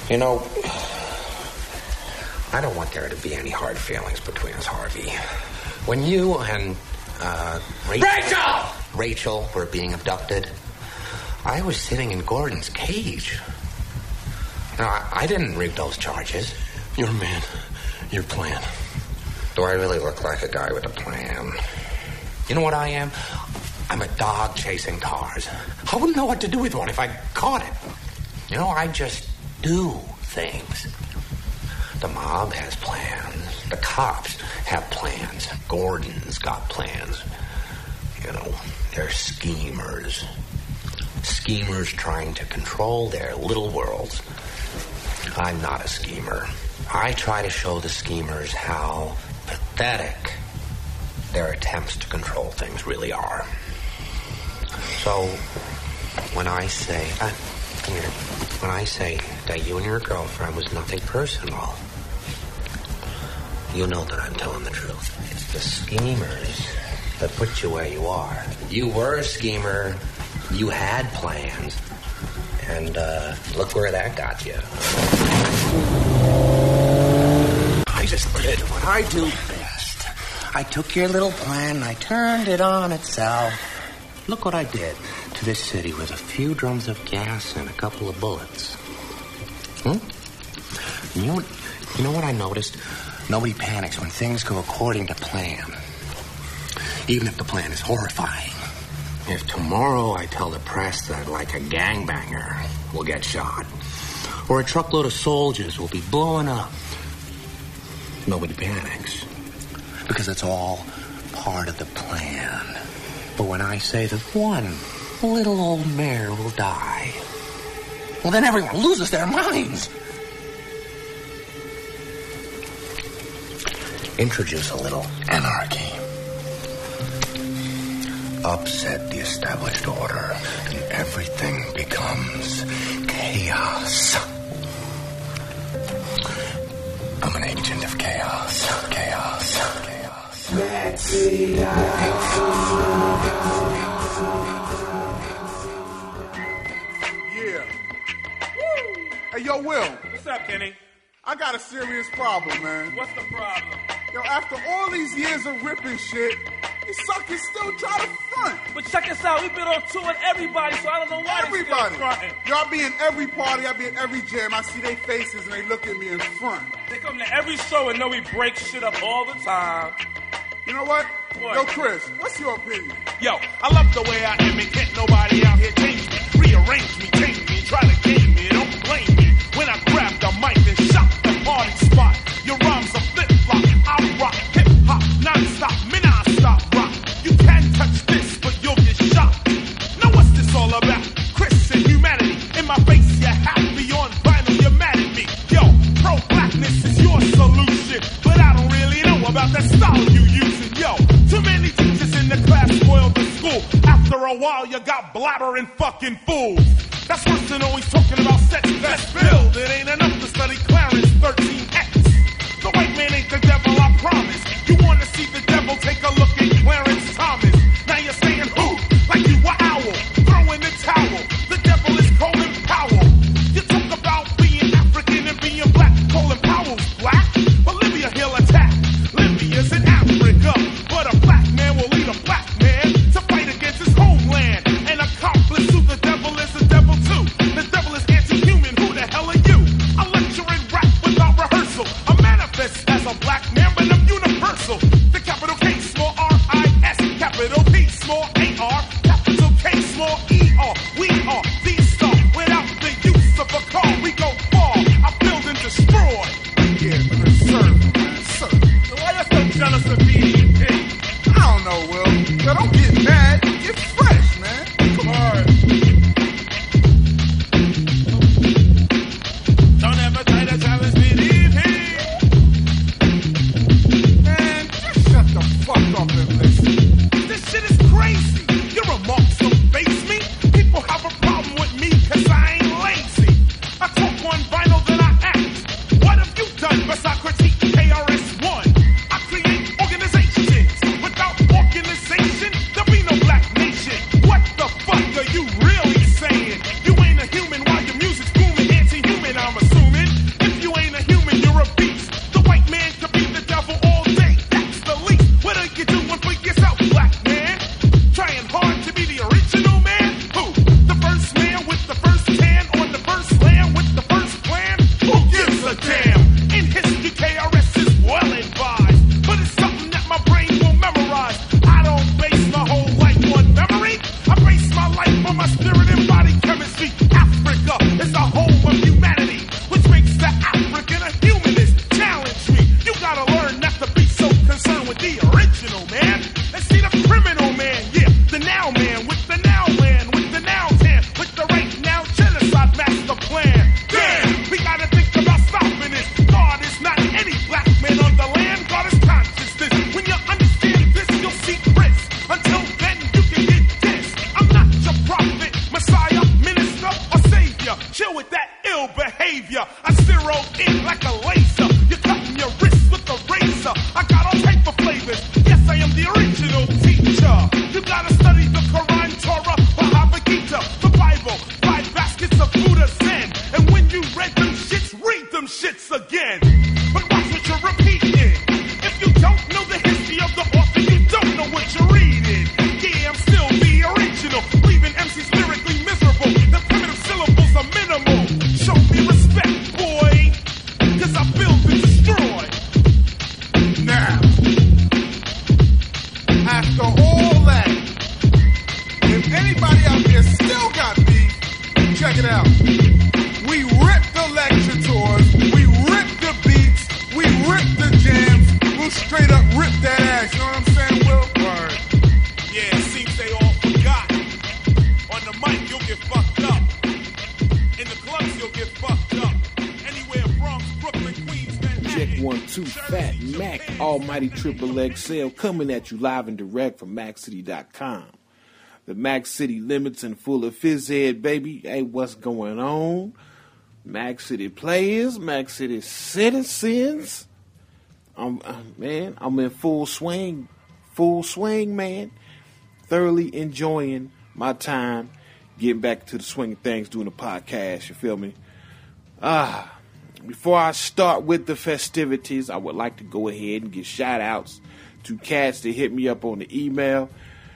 You know, I don't want there to be any hard feelings between us, Harvey. When you and Rachel were being abducted, I was sitting in Gordon's cage. No, I didn't rig those charges. Your man, your plan. Do I really look like a guy with a plan? You know what I am? I'm a dog chasing cars. I wouldn't know what to do with one if I caught it. You know, I just do things. The mob has plans. The cops have plans. Gordon's got plans. You know, they're schemers. Schemers trying to control their little worlds. I'm not a schemer. I try to show the schemers how pathetic their attempts to control things really are. So, when I say, come here, when I say that you and your girlfriend was nothing personal, you know that I'm telling the truth. It's the schemers that put you where you are. You were a schemer, you had plans, and look where that got you. I just did what I do best. I took your little plan and I turned it on itself. Look what I did to this city with a few drums of gas and a couple of bullets. You know what I noticed? Nobody panics when things go according to plan. Even if the plan is horrifying. If tomorrow I tell the press that, like, a gangbanger will get shot, or a truckload of soldiers will be blown up, nobody panics. Because it's all part of the plan. But when I say that one little old mare will die, well, then everyone loses their minds. Introduce a little anarchy. Upset the established order, and everything becomes chaos. I'm an agent of chaos. Chaos. Chaos. Mad City Yeah. Woo. Hey, yo, Will. What's up, Kenny? I got a serious problem, man. What's the problem? Yo, after all these years of ripping shit, you suckers still try to front. But check us out. We've been on tour with everybody, so I don't know why they still fronting. Y'all be in every party. I be in every jam. I see their faces and they look at me in front. They come to every show and know we break shit up all the time. You know what? What? Yo, Chris, what's your opinion? Yo, I love the way I am and can't nobody out here change me. Rearrange me, change me, try to game me, don't blame me. When I grab the mic and shock the party spot, your rhymes are flip-flop. I rock hip-hop, non-stop, me non-stop rock. You can touch this, but you'll get shot. Now what's this all about? Chris and humanity. In my face, you're happy on vinyl, you're mad at me. Yo, pro-blackness is your solution, but I don't really know about that style you using. Yo, too many teachers in the class spoiled the school. After a while, you got blabbering fucking fools. That's worse than always talking about sex. Let's build. It ain't enough to study Clarence 13X. The white man ain't the devil, I promise. You wanna see the devil, take a look at Clarence Thomas. Now you're saying who? Like you were owl. Throw in the towel. The devil is Colin Powell. You talk about being African and being black. Colin Powell's black. But Libya he'll attack. Libya's in Africa. But a black man will lead a black man to fight against his homeland. An accomplice to the devil is check 1 2. Fat Mac, Almighty Triple XL, coming at you live and direct from MacCity.com. The Mac City limits and full of fizz head, baby. Hey, what's going on? Mac City players, Mac City citizens. I'm in full swing, man. Thoroughly enjoying my time, getting back to the swing of things, doing the podcast. You feel me? Before I start with the festivities, I would like to go ahead and give shout outs to cats that hit me up on the email.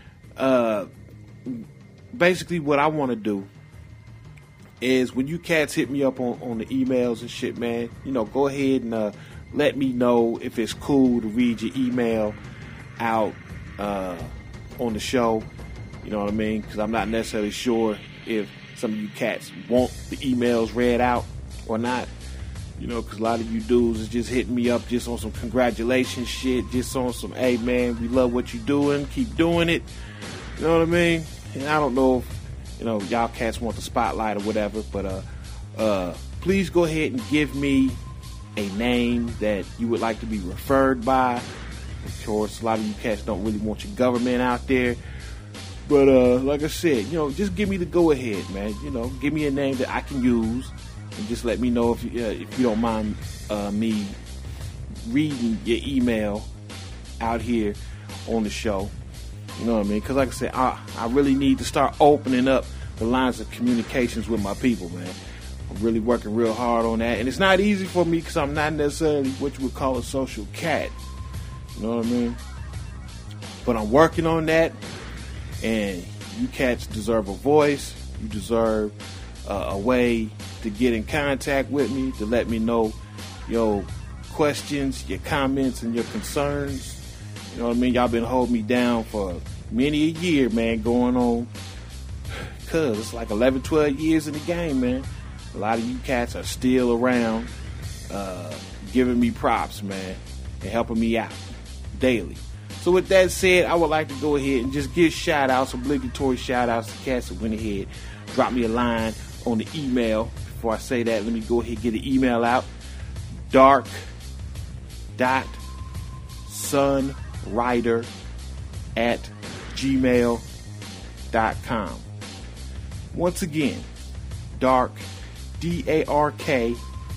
Basically, what I want to do is when you cats hit me up on the emails and shit, man, go ahead and let me know if it's cool to read your email out on the show. You know what I mean? Because I'm not necessarily sure if some of you cats want the emails read out or not. Because a lot of you dudes is just hitting me up just on some congratulations shit, just on some, hey man, we love what you're doing, keep doing it. You know what I mean? And I don't know if, y'all cats want the spotlight or whatever, but please go ahead and give me a name that you would like to be referred by. Of course, a lot of you cats don't really want your government out there. But like I said, just give me the go ahead, man. Give me a name that I can use. And just let me know if you don't mind me reading your email out here on the show. You know what I mean? Because like I said, I really need to start opening up the lines of communications with my people, man. I'm really working real hard on that. And it's not easy for me because I'm not necessarily what you would call a social cat. You know what I mean? But I'm working on that. And you cats deserve a voice. You deserve a way to get in contact with me, to let me know your questions, your comments, and your concerns. You know what I mean? Y'all been holding me down for many a year, man, going on. Cause it's like 11, 12 years in the game, man. A lot of you cats are still around, giving me props, man, and helping me out daily. So with that said, I would like to go ahead and just give shout-outs, obligatory shout-outs to cats that went ahead, drop me a line on the email. Before I say that, let me go ahead and get the email out. dark.sunrider@gmail.com. Once again, dark, DARK,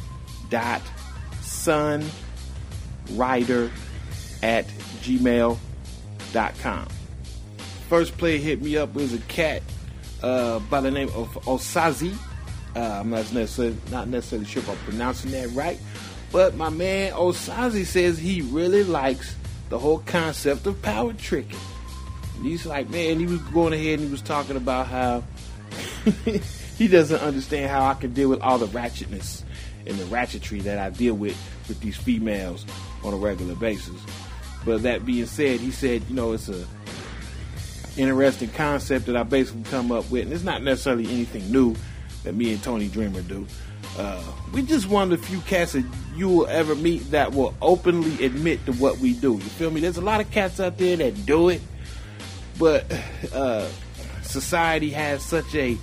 .sunrider@gmail.com. First player hit me up was a cat by the name of Osazi. I'm not necessarily sure if I'm pronouncing that right, but my man Osazi says he really likes the whole concept of power tricking. And he's like, man, he was going ahead and he was talking about how he doesn't understand how I can deal with all the ratchetness and the ratchetry that I deal with these females on a regular basis. But that being said, he said, it's a interesting concept that I basically come up with, and it's not necessarily anything new that me and Tony Dreamer do. We just one of the few cats that you will ever meet that will openly admit to what we do. You feel me? There's a lot of cats out there that do it, but society has such a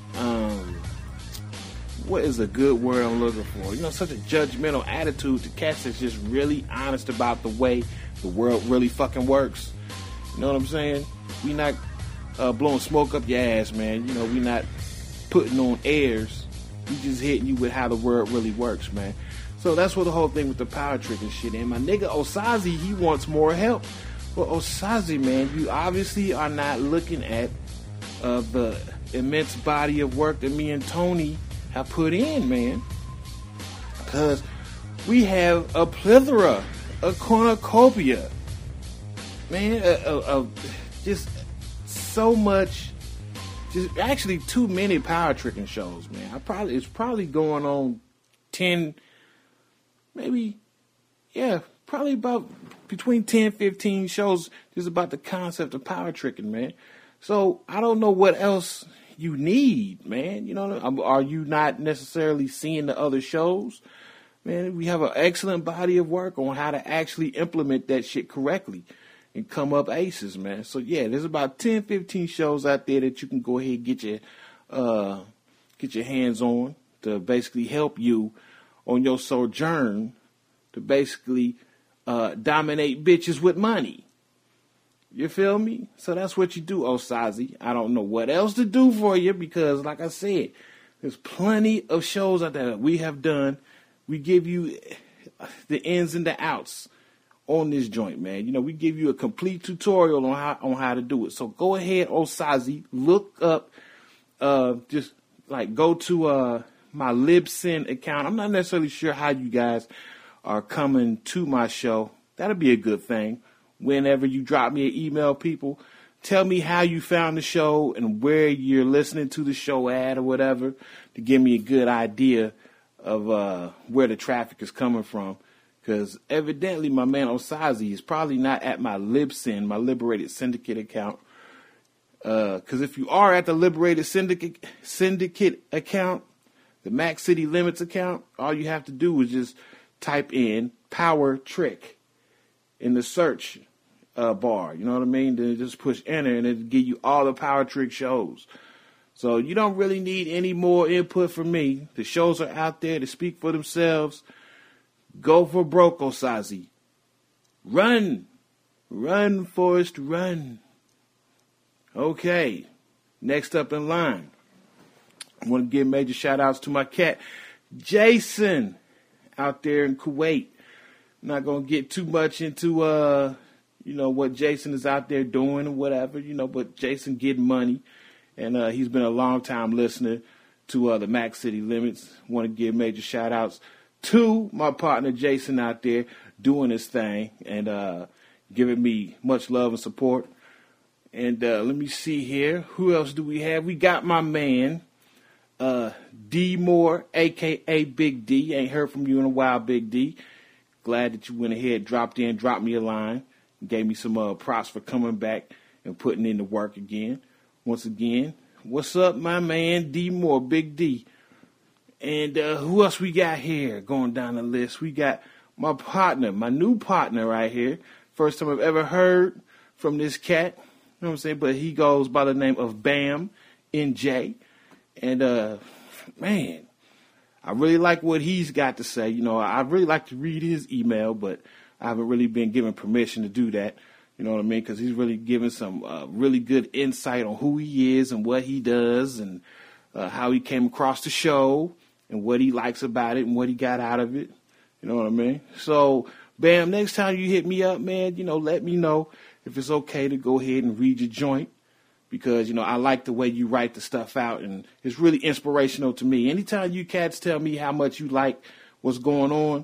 what is a good word I'm looking for? Such a judgmental attitude to cats that's just really honest about the way the world really fucking works. You know what I'm saying? We not blowing smoke up your ass, man. We not putting on airs. We just hitting you with how the world really works, man. So that's what the whole thing with the power trick and shit. And my nigga Osazi, he wants more help. Well, Osazi, man, you obviously are not looking at the immense body of work that me and Tony have put in, man. Because we have a plethora, a cornucopia, man, just so much. Just actually too many power tricking shows, man. It's probably going on 10, maybe, yeah, probably about between 10, 15 shows just about the concept of power tricking, man. So I don't know what else you need, man. Are you not necessarily seeing the other shows? Man, we have an excellent body of work on how to actually implement that shit correctly and come up aces, man. So yeah, there's about 10, 15 shows out there that you can go ahead and get your hands on to basically help you on your sojourn to basically dominate bitches with money. You feel me? So that's what you do, Osazi. I don't know what else to do for you because, like I said, there's plenty of shows out there that we have done. We give you the ins and the outs on this joint, man. You know, we give you a complete tutorial on how to do it. So go ahead, Osazi, look up, just like go to my Libsyn account. I'm not necessarily sure how you guys are coming to my show. That'll be a good thing. Whenever you drop me an email, people, tell me how you found the show and where you're listening to the show at or whatever to give me a good idea of where the traffic is coming from. Because evidently my man Osazi is probably not at my Libsyn, my Liberated Syndicate account. Because if you are at the Liberated Syndicate account, the Max City Limits account, all you have to do is just type in Power Trick in the search bar. You know what I mean? Then just push enter and it'll give you all the Power Trick shows. So you don't really need any more input from me. The shows are out there to speak for themselves. Go for broke, Osazi. Run. Run, Forrest, run. Okay. Next up in line. I want to give major shout outs to my cat, Jason, out there in Kuwait. I'm not going to get too much into, what Jason is out there doing or whatever, but Jason getting money. And he's been a long time listener to the Max City Limits. Want to give major shout outs to my partner Jason out there doing his thing and giving me much love and support. And let me see here. Who else do we have? We got my man, D Moore, a.k.a. Big D. Ain't heard from you in a while, Big D. Glad that you went ahead, dropped me a line, gave me some props for coming back and putting in the work again. Once again, what's up, my man, D Moore, Big D. And who else we got here going down the list? We got my partner, my new partner right here. First time I've ever heard from this cat. You know what I'm saying? But he goes by the name of Bam NJ. And, man, I really like what he's got to say. I really like to read his email, but I haven't really been given permission to do that. You know what I mean? Because he's really giving some really good insight on who he is and what he does and how he came across the show and what he likes about it and what he got out of it. You know what I mean? So, Bam, next time you hit me up, man, let me know if it's okay to go ahead and read your joint. Because, I like the way you write the stuff out, and it's really inspirational to me. Anytime you cats tell me how much you like what's going on,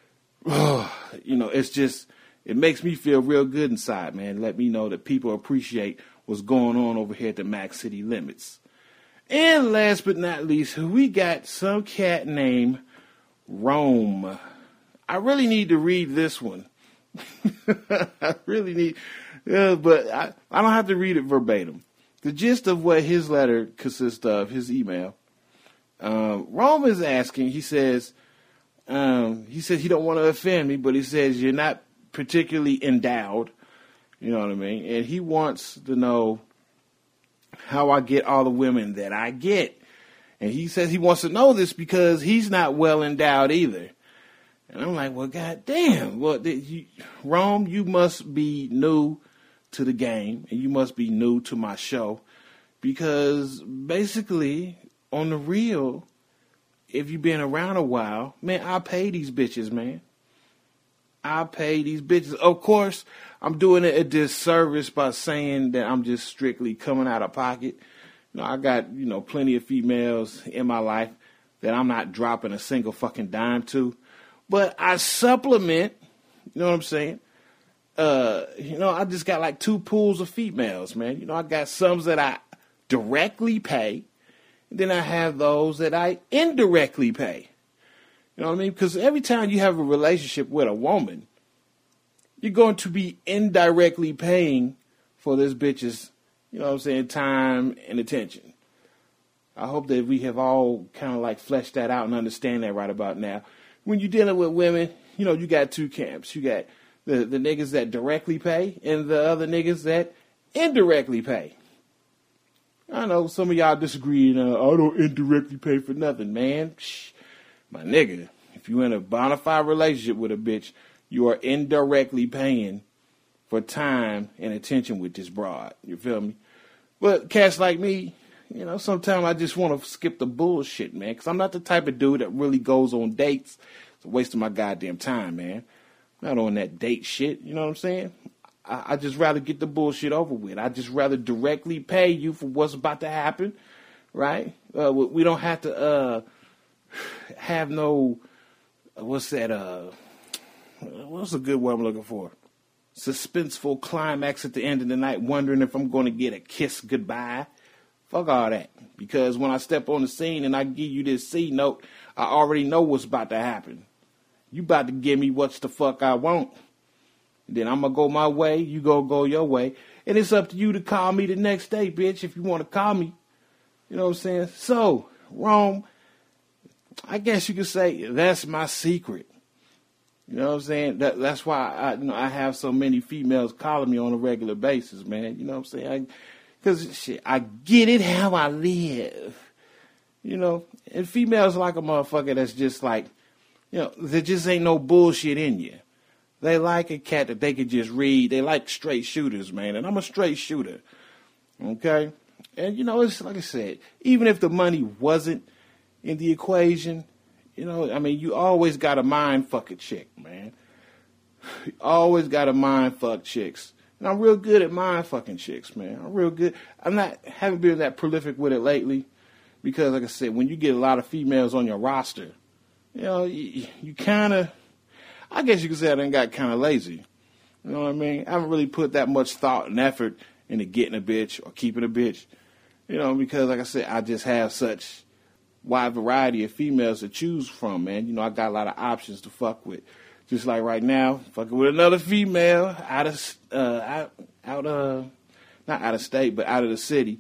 it's just, it makes me feel real good inside, man. Let me know that people appreciate what's going on over here at the Max City Limits. And last but not least, we got some cat named Rome. I really need to read this one. I really need, but I don't have to read it verbatim. The gist of what his letter consists of, his email, Rome is asking, he says he don't want to offend me, but he says you're not particularly endowed, you know what I mean? And he wants to know how I get all the women that I get. And he says he wants to know this because he's not well endowed either. And I'm like, well, goddamn. Well, Rome, you must be new to the game, and you must be new to my show. Because basically, on the real, if you've been around a while, man, I pay these bitches, man. I pay these bitches. Of course, I'm doing it a disservice by saying that I'm just strictly coming out of pocket. I got, plenty of females in my life that I'm not dropping a single fucking dime to. But I supplement, you know what I'm saying? I just got like 2 pools of females, man. I got some that I directly pay. And then I have those that I indirectly pay. You know what I mean? Because every time you have a relationship with a woman, you're going to be indirectly paying for this bitch's, time and attention. I hope that we have all kind of like fleshed that out and understand that right about now. When you're dealing with women, you got 2 camps. You got the niggas that directly pay and the other niggas that indirectly pay. I know some of y'all disagree, I don't indirectly pay for nothing, man. My nigga, if you're in a bona fide relationship with a bitch, you are indirectly paying for time and attention with this broad. You feel me? But cats like me, you know, sometimes I just want to skip the bullshit, man, because I'm not the type of dude that really goes on dates. It's a waste of my goddamn time, man. I'm not on that date shit, you know what I'm saying? I just rather get the bullshit over with. I just rather directly pay you for what's about to happen, right? We don't have to have no, what's that, what's a good word I'm looking for? Suspenseful climax at the end of the night, wondering if I'm going to get a kiss goodbye. Fuck all that. Because when I step on the scene and I give you this C note, I already know what's about to happen. You about to give me what's the fuck I want. Then I'm going to go my way, you go your way. And it's up to you to call me the next day, bitch, if you want to call me. You know what I'm saying? So, Rome, I guess you could say that's my secret. You know what I'm saying? That's why I have so many females calling me on a regular basis, man. You know what I'm saying? Because, shit, I get it how I live. You know? And females like a motherfucker that's just like, you know, there just ain't no bullshit in you. They like a cat that they can just read. They like straight shooters, man. And I'm a straight shooter. Okay? And, you know, it's like I said, even if the money wasn't in the equation, you know, I mean, you always got to mind fuck a chick, man. You always got to mind fuck chicks. And I'm real good at mind fucking chicks, man. I'm real good. Haven't been that prolific with it lately because, like I said, when you get a lot of females on your roster, you know, you kind of, I guess you could say I done got kind of lazy. You know what I mean? I haven't really put that much thought and effort into getting a bitch or keeping a bitch, you know, because, like I said, I just have such wide variety of females to choose from, man. You know, I got a lot of options to fuck with. Just like right now, fucking with another female not out of state, but out of the city.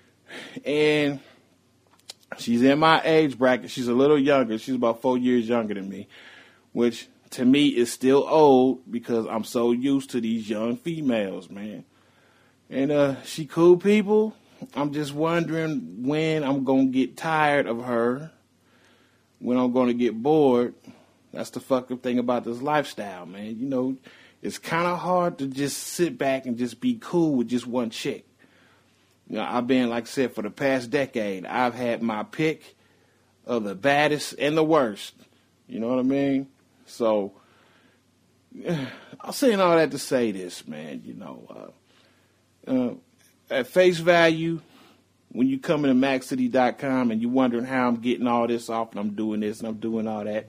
And she's in my age bracket. She's a little younger. She's about 4 years younger than me, which to me is still old because I'm so used to these young females, man. And she cool people. I'm just wondering when I'm going to get tired of her, when I'm going to get bored. That's the fucked up thing about this lifestyle, man. You know, it's kind of hard to just sit back and just be cool with just one chick. You know, I've been, like I said, for the past decade, I've had my pick of the baddest and the worst. You know what I mean? So, I'm saying all that to say this, man. You know, at face value, when you come into MacCity.com and you're wondering how I'm getting all this off and I'm doing this and I'm doing all that,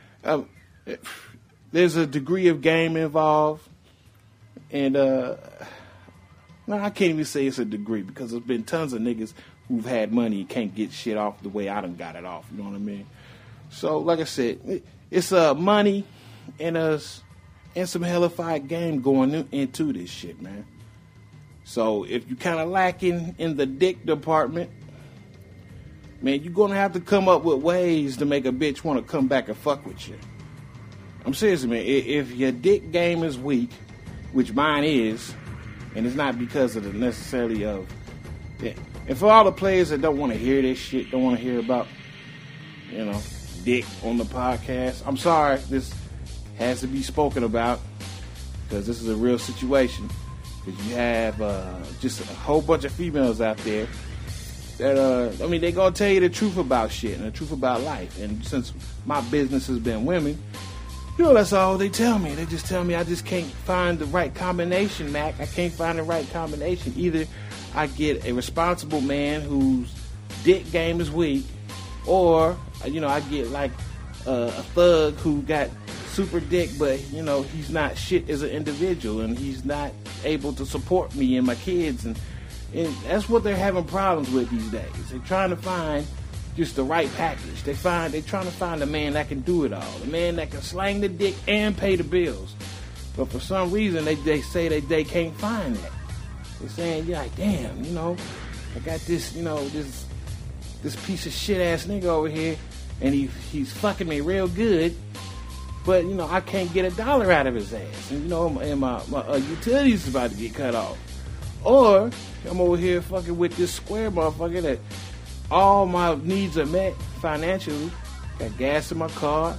there's a degree of game involved. And, no, I can't even say it's a degree because there's been tons of niggas who've had money and can't get shit off the way I done got it off. You know what I mean? So, like I said, it's money and some hellified game going into this shit, man. So if you kind of lacking in the dick department, man, you're going to have to come up with ways to make a bitch want to come back and fuck with you. I'm serious, man. If your dick game is weak, which mine is, and it's not because of the necessarily of... Yeah. And for all the players that don't want to hear this shit, don't want to hear about, you know, dick on the podcast, I'm sorry. This has to be spoken about because this is a real situation. Because you have just a whole bunch of females out there that, I mean, they're going to tell you the truth about shit and the truth about life. And since my business has been women, you know, that's all they tell me. They just tell me I just can't find the right combination, Mac. I can't find the right combination. Either I get a responsible man whose dick game is weak, or, you know, I get like a thug who got super dick, but, you know, he's not shit as an individual, and he's not able to support me and my kids, and that's what they're having problems with these days. They're trying to find just the right package. They're trying to find a man that can do it all, a man that can slang the dick and pay the bills. But for some reason, they say that they can't find that. They're saying, you're like, damn, you know, I got this, you know, this piece of shit ass nigga over here, and he's fucking me real good. But, you know, I can't get $1 out of his ass. And, you know, and my utilities is about to get cut off. Or I'm over here fucking with this square motherfucker that all my needs are met financially. Got gas in my car,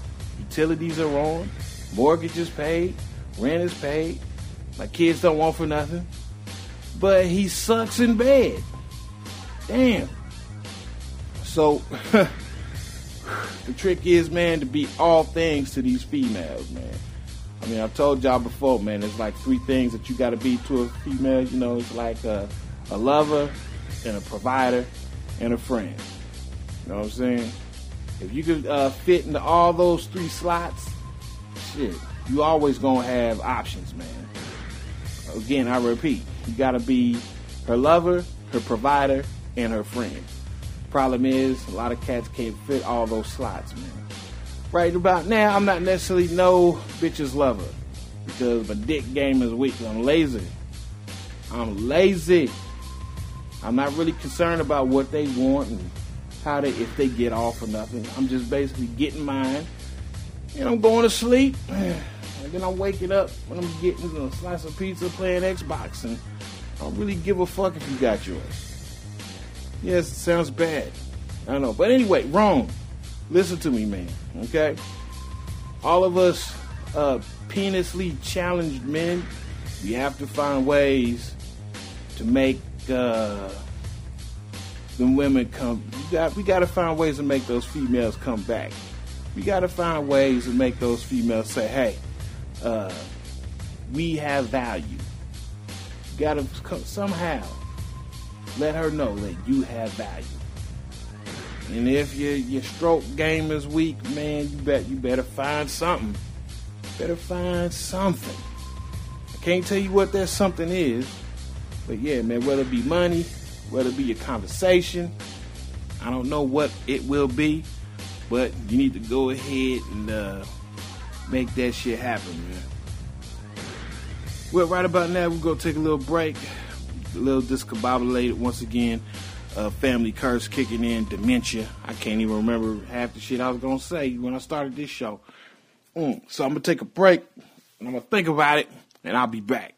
utilities are on, mortgage is paid, rent is paid, my kids don't want for nothing, but he sucks in bed. Damn. So, the trick is, man, to be all things to these females, man. I mean, I've told y'all before, man, there's like 3 things that you got to be to a female. You know, it's like a lover and a provider and a friend. You know what I'm saying? If you could fit into all those 3 slots, shit, you always going to have options, man. Again, I repeat, you got to be her lover, her provider, and her friend. Problem is, a lot of cats can't fit all those slots, man. Right about now, I'm not necessarily no bitch's lover because my dick game is weak. I'm lazy. I'm not really concerned about what they want and how if they get off or nothing. I'm just basically getting mine, and I'm going to sleep, and then I'm waking up when I'm getting a slice of pizza, playing Xbox, and I don't really give a fuck if you got yours. Yes, it sounds bad. I know. But anyway, wrong. Listen to me, man. Okay? All of us penisly challenged men, we have to find ways to make them women come. We got to find ways to make those females come back. We got to find ways to make those females say, hey, we have value. You got to somehow let her know that you have value. And if your stroke game is weak, man, you better find something. Better find something. I can't tell you what that something is, but yeah, man, whether it be money, whether it be a conversation, I don't know what it will be, but you need to go ahead and make that shit happen, man. Well, right about now, we're going to take a little break. A little discombobulated once again. Family curse kicking in, dementia. I can't even remember half the shit I was going to say when I started this show. So I'm going to take a break, and I'm going to think about it, and I'll be back.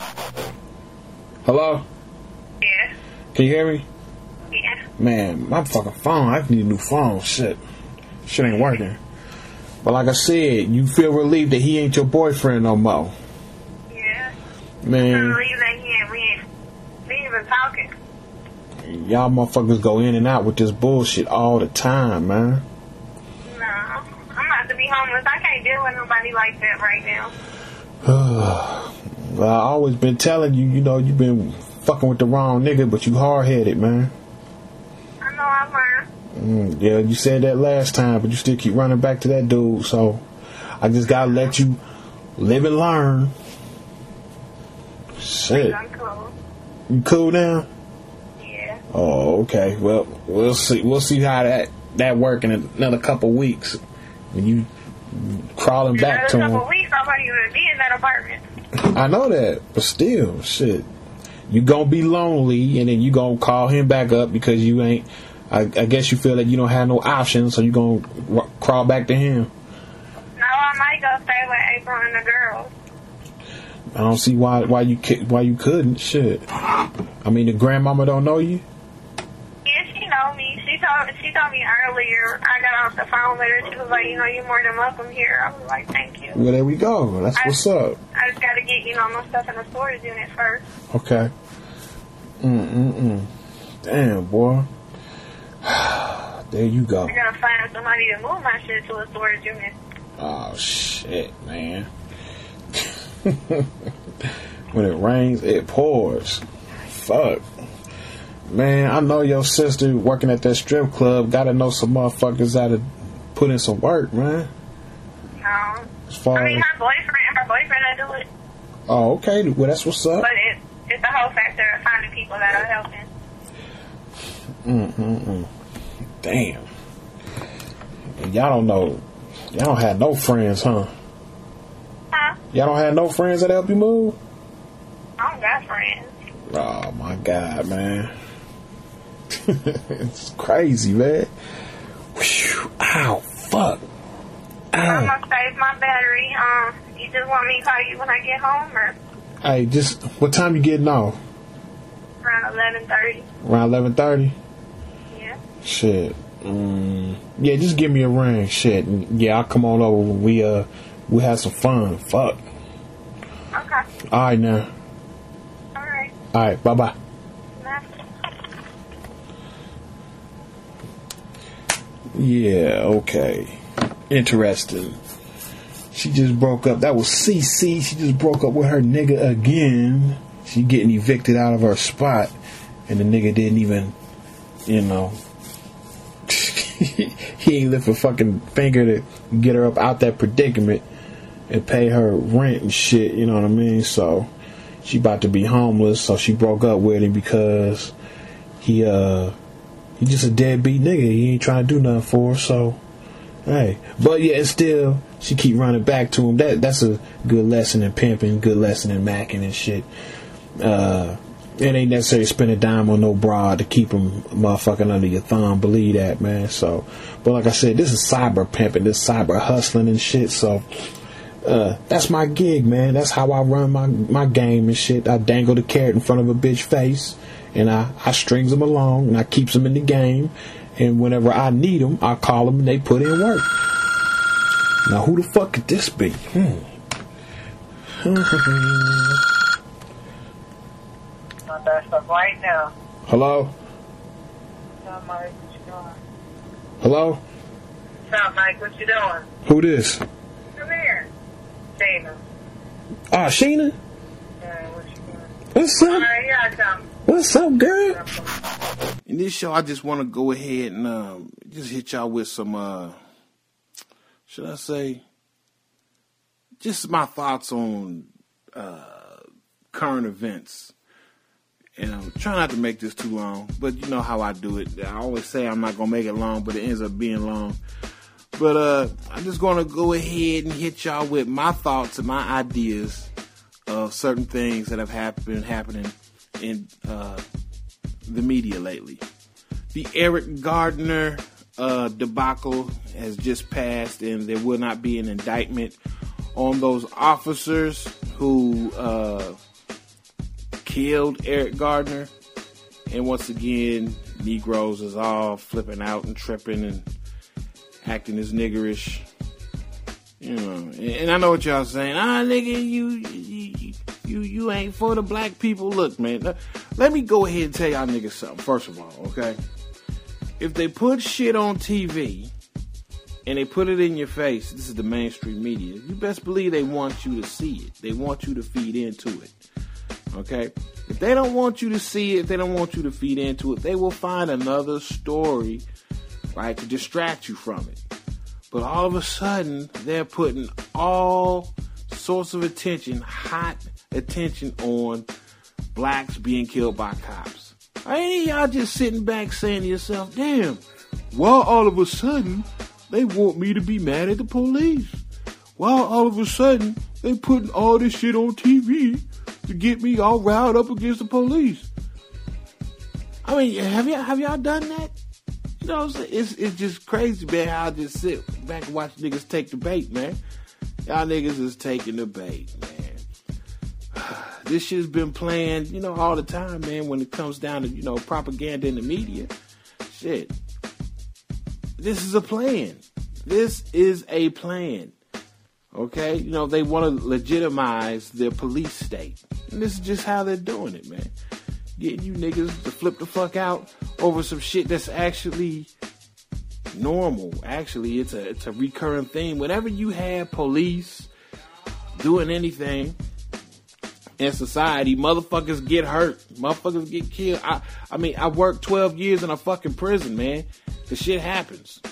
Hello? Yeah. Can you hear me? Yeah. Man, my fucking phone, I need a new phone. Shit ain't working. But like I said, you feel relieved that he ain't your boyfriend no more. Yeah. Man. I believe that we ain't even talking. Y'all motherfuckers go in and out with this bullshit all the time, man. No, I'm about to be homeless. I can't deal with nobody like that right now. Well, I always been telling you, you know, you been fucking with the wrong nigga, but you hard-headed, man. I know I learned. Yeah, you said that last time, but you still keep running back to that dude, so I just gotta let you live and learn. Shit. I'm cool. You cool now? Yeah. Oh, okay. Well, we'll see. We'll see how that work in another couple weeks when you crawling back to him. Another couple weeks, I might even be in that apartment. I know that, but still, shit. You gonna be lonely, and then you gonna call him back up because you ain't. I guess you feel that you don't have no options, so you gonna crawl back to him. No, I might go stay with April and the girls. I don't see why you couldn't. Shit. I mean, the grandmama don't know you. Yeah, she know me. She told me earlier. I got off the phone with her. She was like, you're more than welcome here. I was like, thank you. Well, there we go. That's what's up. I just got to get my stuff in the storage unit first. Okay. Damn, boy. There you go. I gotta find somebody to move my shit to a storage unit. Oh shit, man. When it rains, it pours. Fuck. Man, I know your sister working at that strip club gotta know some motherfuckers how to put in some work, man. No. As far I mean, her boyfriend will do it. Oh, okay. Well, that's what's up. But it's the whole factor of finding people that are helping. Damn. And y'all don't know. Y'all don't have no friends, huh? Huh? Y'all don't have no friends that help you move? I don't got friends. Oh, my God, man. It's crazy, man. Whew. Ow, fuck. Ow. I'm gonna save my battery. You just want me to call you when I get home, or? Hey, just, what time you getting off? Around 11:30. Around 11:30? Yeah. Shit. Yeah, just give me a ring. Shit. Yeah, I'll come on over. We have some fun. Fuck. Okay. All right, now. All right. All right, bye-bye. Nah. Yeah, okay. Interesting. She just broke up. That was CC. She just broke up with her nigga again. She getting evicted out of her spot. And the nigga didn't even, you know, he ain't lift a fucking finger to get her up out that predicament and pay her rent and shit, you know what I mean? So she about to be homeless, so she broke up with him because he just a deadbeat nigga. He ain't trying to do nothing for her, so hey. But yeah, still she keep running back to him. That's a good lesson in pimping, good lesson in macking and shit. It ain't necessary to spend a dime on no broad to keep them motherfucking under your thumb. Believe that, man. So, but like I said, this is cyber pimping, this cyber hustling and shit. So, that's my gig, man. That's how I run my game and shit. I dangle the carrot in front of a bitch face, and I strings them along, and I keeps them in the game. And whenever I need them, I call them, and they put in work. Now, who the fuck could this be? Right now. Hello? What's up, Mike? What you doing? Hello? What's up, Mike? What you doing? Who this? Come here. Dana. Ah, Sheena? Yeah, what you doing? What's up? All right, yeah, come. What's up, girl? In this show, I just want to go ahead and just hit y'all with some, should I say, just my thoughts on current events. And I'm trying not to make this too long, but you know how I do it. I always say I'm not going to make it long, but it ends up being long. But I'm just going to go ahead and hit y'all with my thoughts and my ideas of certain things that have been happening in the media lately. The Eric Gardner debacle has just passed, and there will not be an indictment on those officers who killed Eric Gardner. And once again, Negroes is all flipping out and tripping and acting as niggerish, you know. And I know what y'all saying. Nigga, you ain't for the black people. Look, man, let me go ahead and tell y'all niggas something. First of all, okay, if they put shit on TV and they put it in your face, this is the mainstream media, you best believe they want you to see it. They want you to feed into it. Okay? If they don't want you to see it, if they don't want you to feed into it, they will find another story, right, to distract you from it. But all of a sudden, they're putting all sorts of attention, hot attention on blacks being killed by cops. Ain't y'all just sitting back saying to yourself, damn, why all of a sudden they want me to be mad at the police? Why all of a sudden they putting all this shit on TV to get me all riled up against the police? I mean, have y'all done that? You know what I'm saying? It's just crazy, man, how I just sit back and watch niggas take the bait, man. Y'all niggas is taking the bait, man. This shit's been playing, you know, all the time, man, when it comes down to, you know, propaganda in the media. Shit. This is a plan. This is a plan. Okay? You know, they want to legitimize their police state. And this is just how they're doing it, man. Getting you niggas to flip the fuck out over some shit that's actually normal. Actually, it's a recurring theme. Whenever you have police doing anything in society, motherfuckers get hurt. Motherfuckers get killed. I mean, I worked 12 years in a fucking prison, man. The shit happens.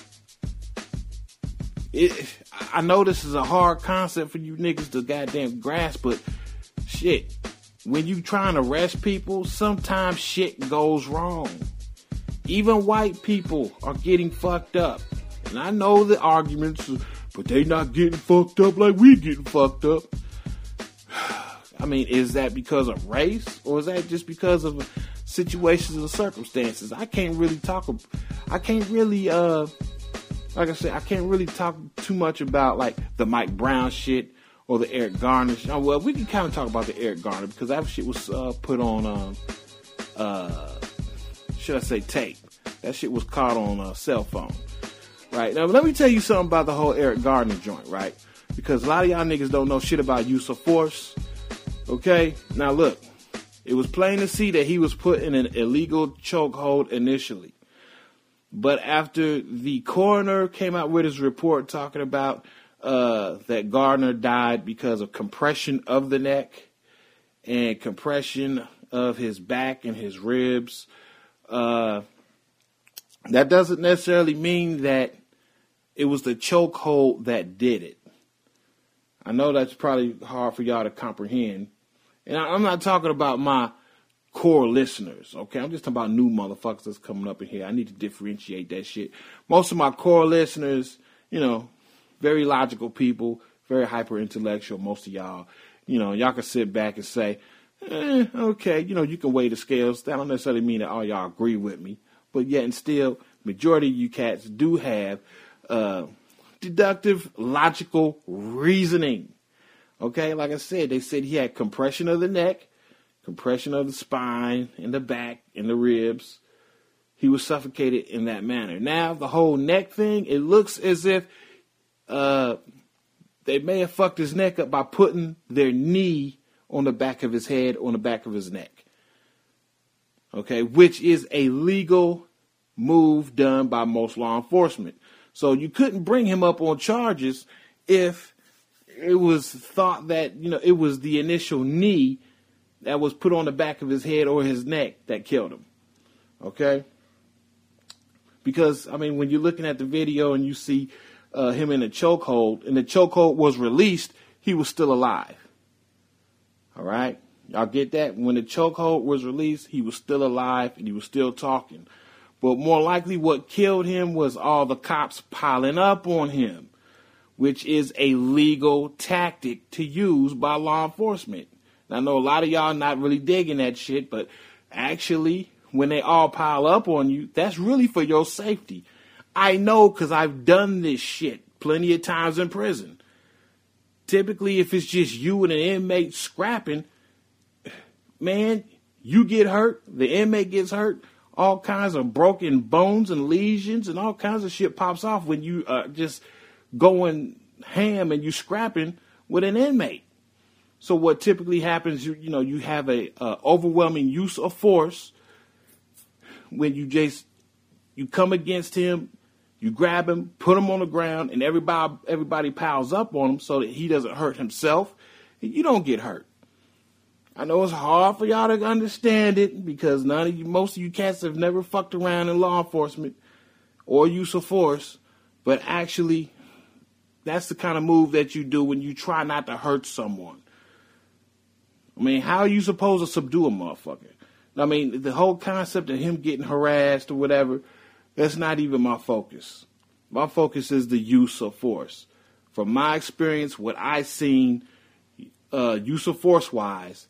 I know this is a hard concept for you niggas to goddamn grasp, but shit, when you trying to arrest people, sometimes shit goes wrong. Even white people are getting fucked up. And I know the arguments, but they not getting fucked up like we getting fucked up. I mean, is that because of race, or is that just because of situations and circumstances? I can't really talk too much about like the Mike Brown shit or the Eric Garner shit. Well, we can kind of talk about the Eric Garner because that shit was put on, should I say tape? That shit was caught on a cell phone. Right? Now, let me tell you something about the whole Eric Gardner joint, right? Because a lot of y'all niggas don't know shit about use of force. Okay? Now, look. It was plain to see that he was put in an illegal chokehold initially. But after the coroner came out with his report talking about that Gardner died because of compression of the neck and compression of his back and his ribs, that doesn't necessarily mean that it was the chokehold that did it. I know that's probably hard for y'all to comprehend. And I'm not talking about my core listeners, okay? I'm just talking about new motherfuckers that's coming up in here. I need to differentiate that shit. Most of my core listeners, you know, very logical people, very hyper intellectual, most of y'all. You know, y'all can sit back and say, okay, you know, you can weigh the scales. That don't necessarily mean that all y'all agree with me. But yet and still, majority of you cats do have deductive, logical reasoning. Okay, like I said, they said he had compression of the neck, compression of the spine, and the back, and the ribs. He was suffocated in that manner. Now, the whole neck thing, it looks as if they may have fucked his neck up by putting their knee on the back of his head, on the back of his neck. Okay, which is a legal move done by most law enforcement. So you couldn't bring him up on charges if it was thought that, you know, it was the initial knee that was put on the back of his head or his neck that killed him. Okay? Because, I mean, when you're looking at the video and you see him in a chokehold, and the chokehold was released, he was still alive. All right? Y'all get that? When the chokehold was released, he was still alive and he was still talking. But more likely what killed him was all the cops piling up on him, which is a legal tactic to use by law enforcement. Now, I know a lot of y'all not really digging that shit, but actually, when they all pile up on you, that's really for your safety. I know because I've done this shit plenty of times in prison. Typically, if it's just you and an inmate scrapping, man, you get hurt, the inmate gets hurt, all kinds of broken bones and lesions and all kinds of shit pops off when you just going ham and you scrapping with an inmate. So what typically happens, you know, you have a overwhelming use of force when you come against him, you grab him, put him on the ground, and everybody piles up on him so that he doesn't hurt himself, and you don't get hurt. I know it's hard for y'all to understand it because most of you cats have never fucked around in law enforcement or use of force, but actually, that's the kind of move that you do when you try not to hurt someone. I mean, how are you supposed to subdue a motherfucker? I mean, the whole concept of him getting harassed or whatever, that's not even my focus. My focus is the use of force. From my experience, what I've seen, use of force-wise,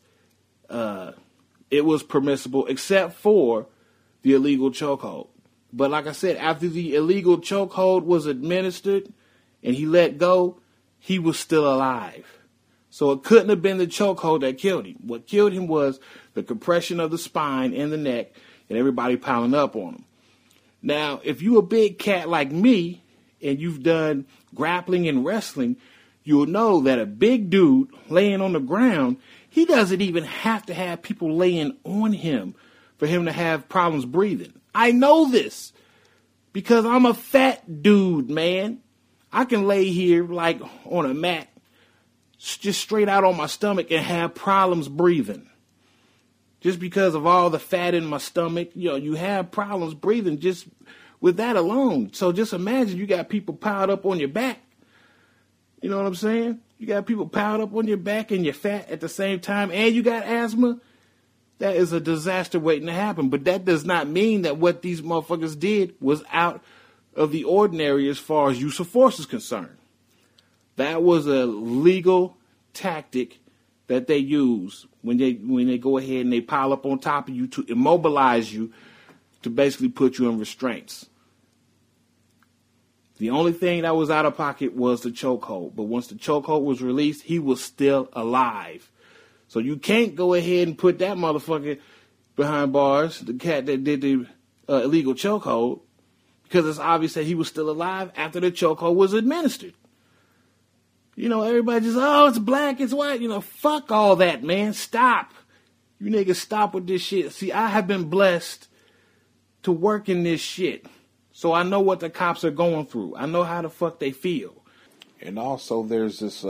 it was permissible except for the illegal chokehold. But like I said, after the illegal chokehold was administered and he let go, he was still alive. So it couldn't have been the chokehold that killed him. What killed him was the compression of the spine and the neck and everybody piling up on him. Now, if you a big cat like me and you've done grappling and wrestling, you'll know that a big dude laying on the ground, he doesn't even have to have people laying on him for him to have problems breathing. I know this because I'm a fat dude, man. I can lay here like on a mat, just straight out on my stomach and have problems breathing. Just because of all the fat in my stomach, you know, you have problems breathing just with that alone. So just imagine you got people piled up on your back. You know what I'm saying? You got people piled up on your back and you're fat at the same time and you got asthma. That is a disaster waiting to happen. But that does not mean that what these motherfuckers did was out of the ordinary as far as use of force is concerned. That was a legal tactic that they use when they go ahead and they pile up on top of you to immobilize you, to basically put you in restraints. The only thing that was out of pocket was the chokehold. But once the chokehold was released, he was still alive. So you can't go ahead and put that motherfucker behind bars, the cat that did the illegal chokehold because it's obvious that he was still alive after the chokehold was administered. Everybody just, it's black, it's white. Fuck all that, man. Stop. You niggas stop with this shit. See, I have been blessed to work in this shit. So I know what the cops are going through. I know how the fuck they feel. And also there's this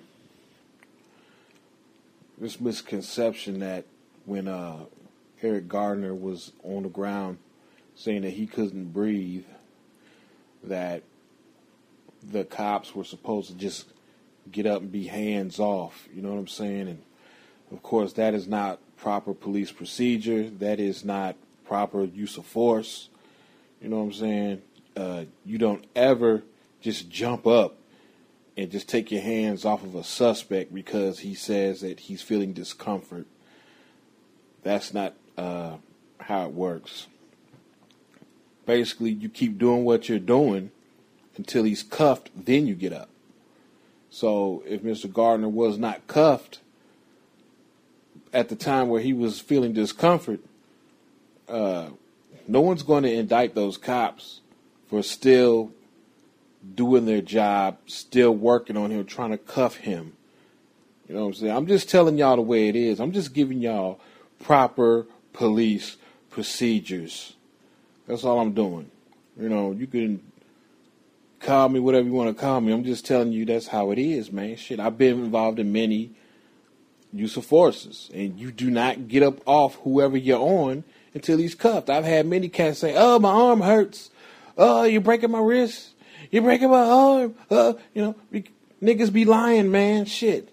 misconception that when Eric Gardner was on the ground saying that he couldn't breathe, that the cops were supposed to just get up and be hands off. You know what I'm saying? And of course, that is not proper police procedure. That is not proper use of force. You know what I'm saying? You don't ever just jump up and just take your hands off of a suspect because he says that he's feeling discomfort. That's not how it works. Basically, you keep doing what you're doing until he's cuffed, then you get up. So if Mr. Gardner was not cuffed at the time where he was feeling discomfort, no one's going to indict those cops for still doing their job, still working on him, trying to cuff him. You know what I'm saying? I'm just telling y'all the way it is. I'm just giving y'all proper police procedures. That's all I'm doing. You can call me whatever you want to call me. I'm just telling you that's how it is, man. Shit, I've been involved in many use of forces, and you do not get up off whoever you're on until he's cuffed. I've had many cats say, "Oh, my arm hurts. Oh, you're breaking my wrist. You're breaking my arm." Niggas be lying, man. Shit.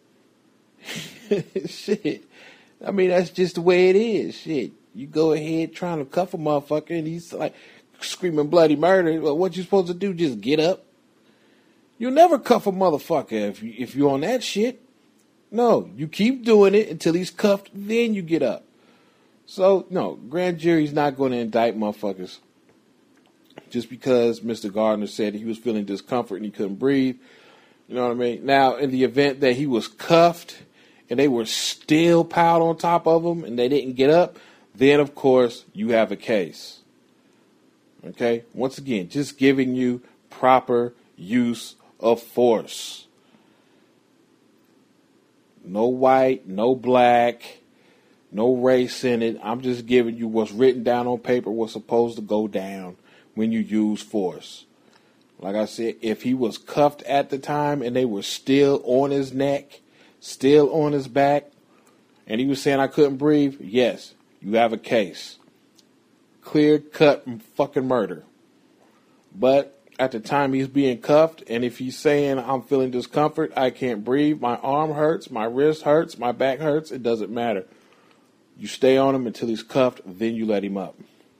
Shit. I mean, that's just the way it is. Shit. You go ahead trying to cuff a motherfucker, and he's like screaming bloody murder. Well, what you supposed to do? Just get up? You'll never cuff a motherfucker if you're on that shit. No, you keep doing it until he's cuffed, then you get up. So, no, grand jury's not going to indict motherfuckers just because Mr. Gardner said he was feeling discomfort and he couldn't breathe. You know what I mean? Now, in the event that he was cuffed and they were still piled on top of him and they didn't get up, then, of course, you have a case. Okay? Once again, just giving you proper use of force. No white, no black, no race in it. I'm just giving you what's written down on paper, what's supposed to go down when you use force. Like I said, if he was cuffed at the time and they were still on his neck, still on his back, and he was saying I couldn't breathe, yes, you have a case. Clear-cut fucking murder. But at the time he's being cuffed, and if he's saying I'm feeling discomfort, I can't breathe, my arm hurts, my wrist hurts, my back hurts, it doesn't matter. You stay on him until he's cuffed, then you let him up.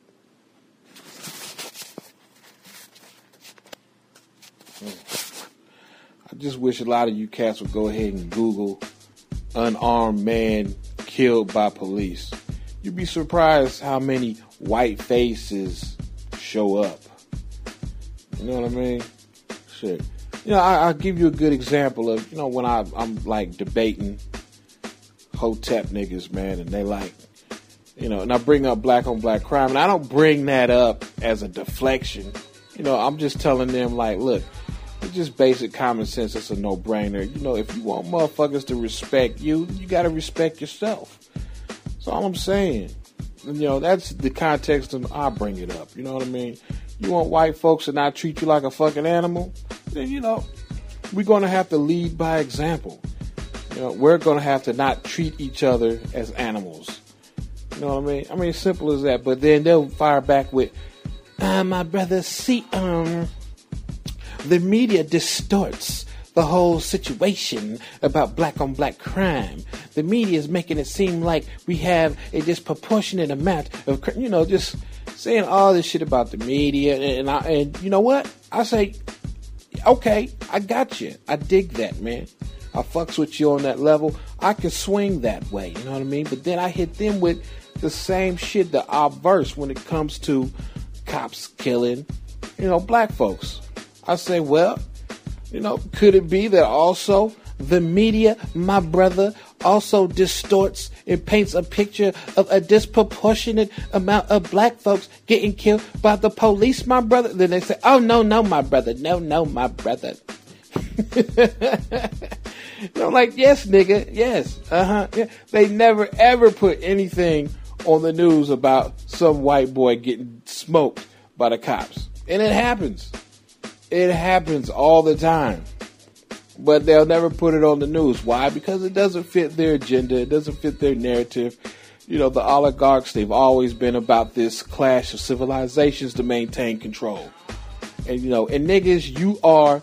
I just wish a lot of you cats would go ahead and Google unarmed man killed by police. You'd be surprised how many white faces show up. You know what I mean? Shit. I'll give you a good example of, when I'm like debating Hotep niggas, man, and they like, and I bring up black on black crime, and I don't bring that up as a deflection. I'm just telling them, like, look, it's just basic common sense. It's a no-brainer. If you want motherfuckers to respect you, you got to respect yourself. That's all I'm saying. That's the context of I bring it up. You know what I mean? You want white folks to not treat you like a fucking animal? Then, we're going to have to lead by example. We're going to have to not treat each other as animals. You know what I mean? I mean, simple as that. But then they'll fire back with, my brother, see, the media distorts the whole situation about black on black crime. The media is making it seem like we have a disproportionate amount of, just saying all this shit about the media. And you know what? I say, okay, I got you. I dig that, man. I fucks with you on that level. I can swing that way, you know what I mean? But then I hit them with the same shit, the obverse when it comes to cops killing, black folks. I say, well, could it be that also the media, my brother, also distorts and paints a picture of a disproportionate amount of black folks getting killed by the police, my brother. Then they say, oh, no, my brother. No, my brother. I'm like, yes, nigga. Yes. Yeah. They never, ever put anything on the news about some white boy getting smoked by the cops. And it happens. It happens all the time. But they'll never put it on the news. Why? Because it doesn't fit their agenda. It doesn't fit their narrative. You know, the oligarchs, they've always been about this clash of civilizations to maintain control. And, you know, and niggas, you are,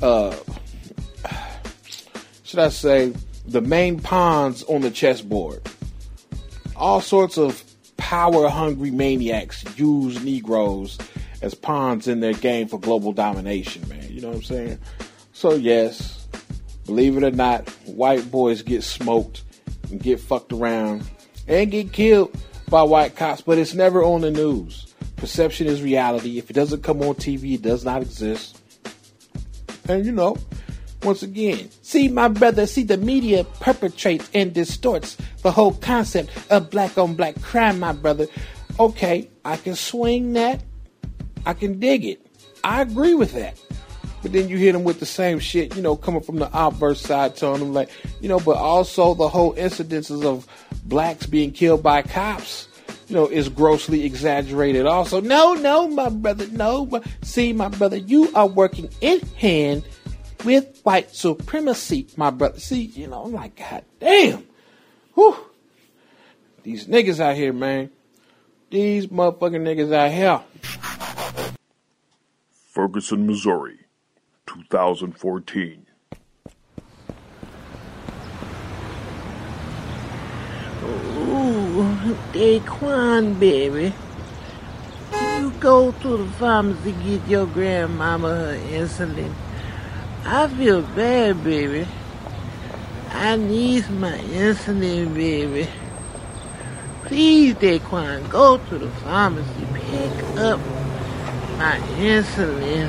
should I say, the main pawns on the chessboard. All sorts of power-hungry maniacs use Negroes as pawns in their game for global domination, man. You know what I'm saying? So, yes, believe it or not, white boys get smoked and get fucked around and get killed by white cops, but it's never on the news. Perception is reality. If it doesn't come on TV, it does not exist. And, you know, once again, see, my brother, see, the media perpetrates and distorts the whole concept of black on black crime, my brother. Okay, I can swing that. I can dig it. I agree with that. But then you hit them with the same shit, you know, coming from the obverse side, telling them like, you know, but also the whole incidences of blacks being killed by cops, you know, is grossly exaggerated also. No, my brother, no. See, my brother, you are working in hand with white supremacy, my brother. See, you know, I'm like, God damn. Whew. These niggas out here, man. These motherfucking niggas out here. Ferguson, Missouri, 2014. Ooh, Daquan, baby. You go to the pharmacy to get your grandmama her insulin. I feel bad, baby. I need my insulin, baby. Please, Daquan, go to the pharmacy, pick up my insulin.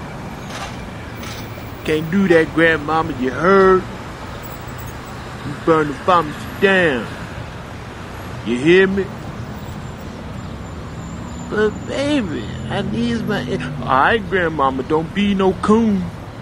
Can't do that, grandmama, you heard? You burn the pharmacy down. You hear me? But, baby, I need my... Alright, grandmama, don't be no coon.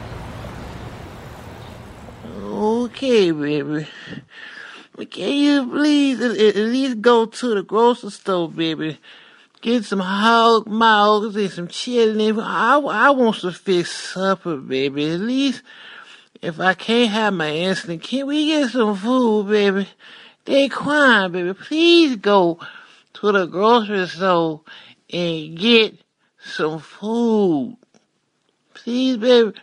Okay, baby. But can you please at least go to the grocery store, baby? Get some hog mouths and some chili. I want to fix supper, baby. At least if I can't have my insulin, can we get some food, baby? Daquan, baby, please go to the grocery store and get some food. Please, baby.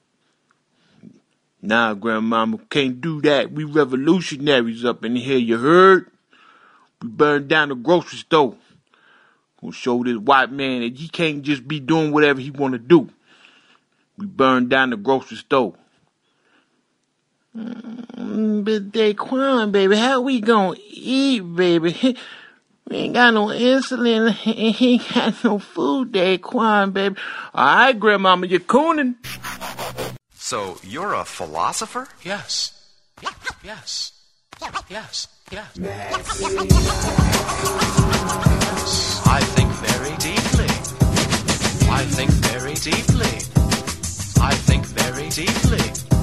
Nah, grandmama, can't do that. We revolutionaries up in here, you heard? We burned down the grocery store. Gonna show this white man that he can't just be doing whatever he wanna do. We burned down the grocery store. But Daquan, baby, how we gonna eat, baby? We ain't got no insulin and he ain't got no food, Daquan, baby. Alright, grandmama, you're cooning. So, you're a philosopher? Yes. Yes. Yes. Yes. I think very deeply. I think very deeply. I think very deeply.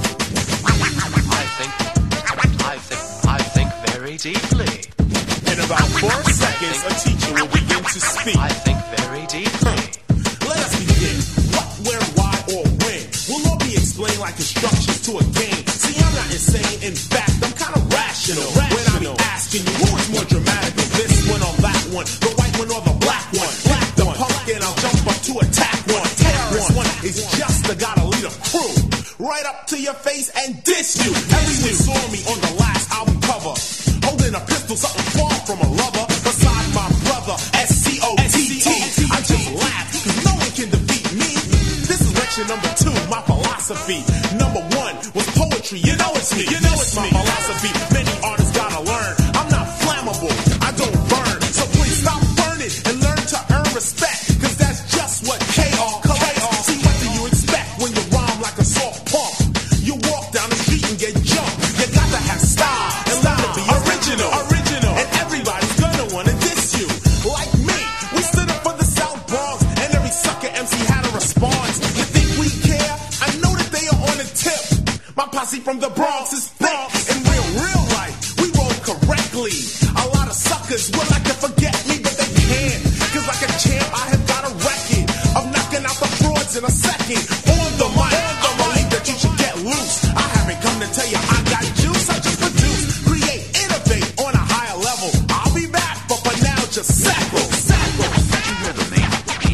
I think very deeply. In about 4 seconds, a teacher will begin to speak. I think very deeply. Let us begin. What, where, why, or when will all be explained like instructions to a game. See, I'm not insane. In fact, I'm kind of rational. When I be asking you, who is more dramatic, this one or that one, the white one or the black one? The punk and I'll jump up to attack one. Terrorist one is just the guy to lead a crew. Right up to your face and diss you. Everyone saw me on the last album cover, holding a pistol, something far from a lover. Beside my brother, S-C-O-T-T. I just laugh, cause no one can defeat me. This is lecture number 2, my philosophy. Number 1 was poetry, you know it's me. You know it's my philosophy. Many artists gotta learn, I'm not flammable, I don't burn. So please stop burning and learn to earn respect, cause that's just what K.R. See, what do you expect when you rhyme like a soft pump? You walk down the street and get jumped. You got to have style and learn to correctly. A lot of suckers would like to forget me, but they can't. Cause like a champ, I have got a record of knocking out the frauds in a second. On the mic, I believe that you should get loose. I haven't come to tell you I got juice. I just produce, create, innovate on a higher level. I'll be back, but for now, just sackle. Did you hear the name?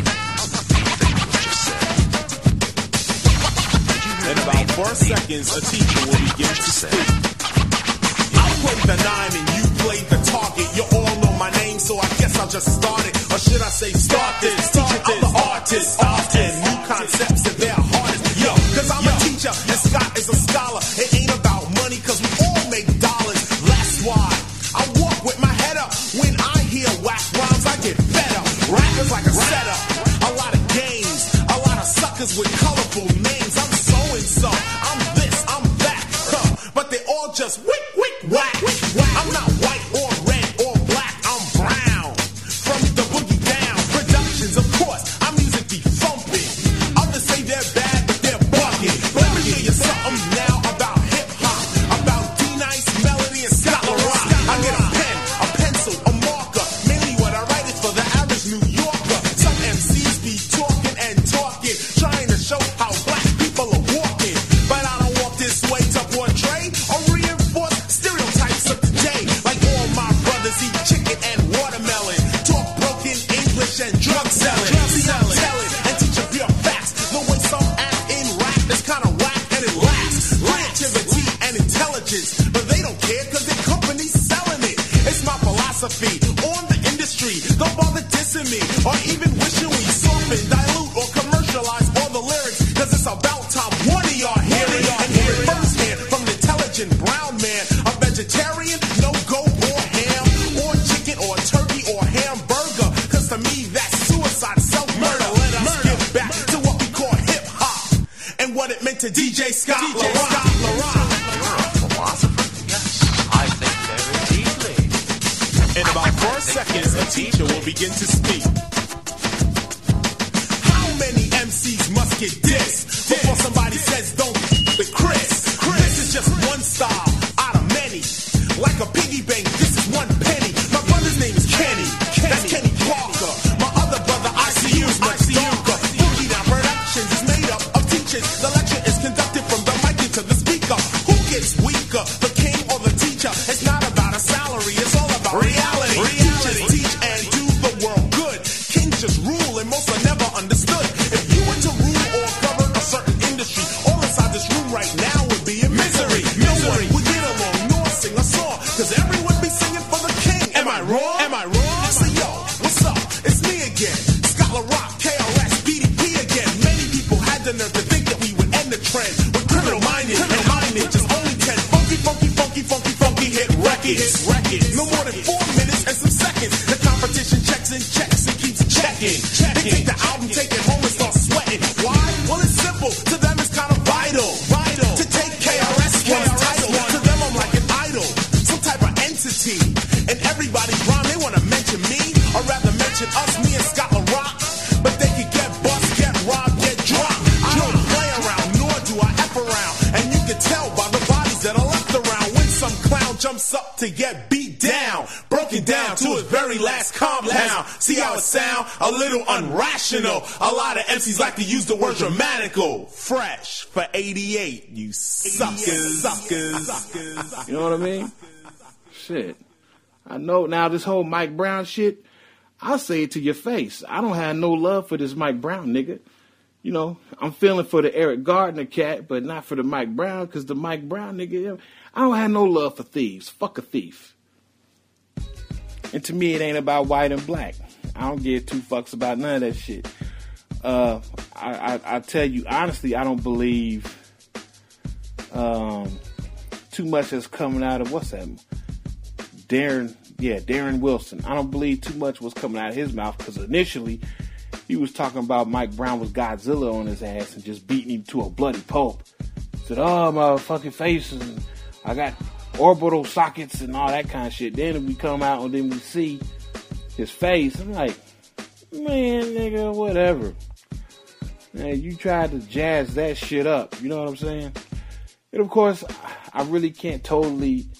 In about 4 seconds, a teacher will begin to speak. I played the 9 and you played the target. You all know my name, so I guess I'll just start it. Or should I say start this? Teaching other artists, and new concepts and their hardest. Yo, cause I'm a teacher and Scott is a scholar. It ain't about money, cause we all make dollars. That's why I walk with my head up. When I hear whack rhymes, I get fed up. Rap is like a setup, a lot of games, a lot of suckers with colorful names. I'm so-and-so, I'm this, I'm that, but they all just wick, whack. I'm not white or red or black, I'm brown. From the boogie down, productions, of course, our music be thumping. Others say they're bad, but they're bugging. Let me show you something now about hip-hop, about D-Nice, Melody, and Scott LaRock. I get a pen, a pencil, a marker. Mainly what I write is for the average New Yorker. Some MCs be talking and talking, trying to show how black people are walking. But I don't walk this way to portray or reinforce stereotypes of today. Like all my brothers eat chicken and watermelon, talk broken English and drug selling. See, I'm telling and teach a pure facts. The way some act in rap is kind of whack and it lacks creativity and intelligence. But they don't care cause their company's selling it. It's my philosophy on the industry. Don't bother dissing me or even wishing we soften, dilute, or commercialize all the lyrics. Cause it's about time one of y'all hear it. And hear it firsthand from the intelligent brown man. A vegetarian, no goat or ham, or chicken or turkey or hamburger. Cause to me that's suicide, self-murder. Let us get back to what we call hip-hop and what it meant to DJ Scott LaRock. You're a philosopher. Yes, I think very deeply. In about 4 seconds, a teacher will begin to speak. How many MCs must get dissed before somebody says don't with Chris? This is just one style out of many. Like a piggy bank, this is one penny. My brother's name is Kenny. That's Kenny Parker. My other brother, ICU, is much darker. Boogie Down Productions is made up of teachers. The lecture is conducted from the mic into the speaker. Who gets weaker, the king or the teacher? It's not about a salary, it's all about reality. Teachers teach and do the world good. Kings just rule and most are never understood. If you were to rule or govern a certain industry, all inside this room right now would be in misery. No one would get along nor sing a song, cause everyone be singing for the king. Am I wrong? So yo, what's up? It's me again, Scott LaRock, KRS, BDP again. Many people had the nerve to think that we would end the trend with criminal minded and minded. Just only 10 funky hit records. No more than 4 minutes and some seconds. The competition checks and checks and keeps checking. They take the album, take it home and start sweating. Why? Well, it's simple. To them, it's kind of vital. To take KRS one's title. To them, I'm like an idol, some type of entity. And everybody's rhyme, they want to mention me, or rather mention us, me and Scott LaRock. But they could get bust, get robbed, get dropped. I don't play around, nor do I F around. And you can tell by the bodies that are left around when some clown jumps up to get beat down, broken down to his very last compound. See how it sound? A little unrational. A lot of MCs like to use the word dramatical. Fresh for 88, you suckers. You know what I mean? Shit. I know now this whole Mike Brown shit, I'll say it to your face. I don't have no love for this Mike Brown nigga. You know, I'm feeling for the Eric Gardner cat, but not for the Mike Brown, because the Mike Brown nigga, I don't have no love for thieves. Fuck a thief. And to me, it ain't about white and black. I don't give 2 fucks about none of that shit. I tell you, honestly, I don't believe too much is coming out of, what's that? Darren Wilson. I don't believe too much was coming out of his mouth, because initially he was talking about Mike Brown was Godzilla on his ass and just beating him to a bloody pulp. Said, oh, my fucking face, and I got orbital sockets and all that kind of shit. Then we come out and then we see his face. I'm like, man, nigga, whatever. Man, you tried to jazz that shit up. You know what I'm saying? And of course, I really can't totally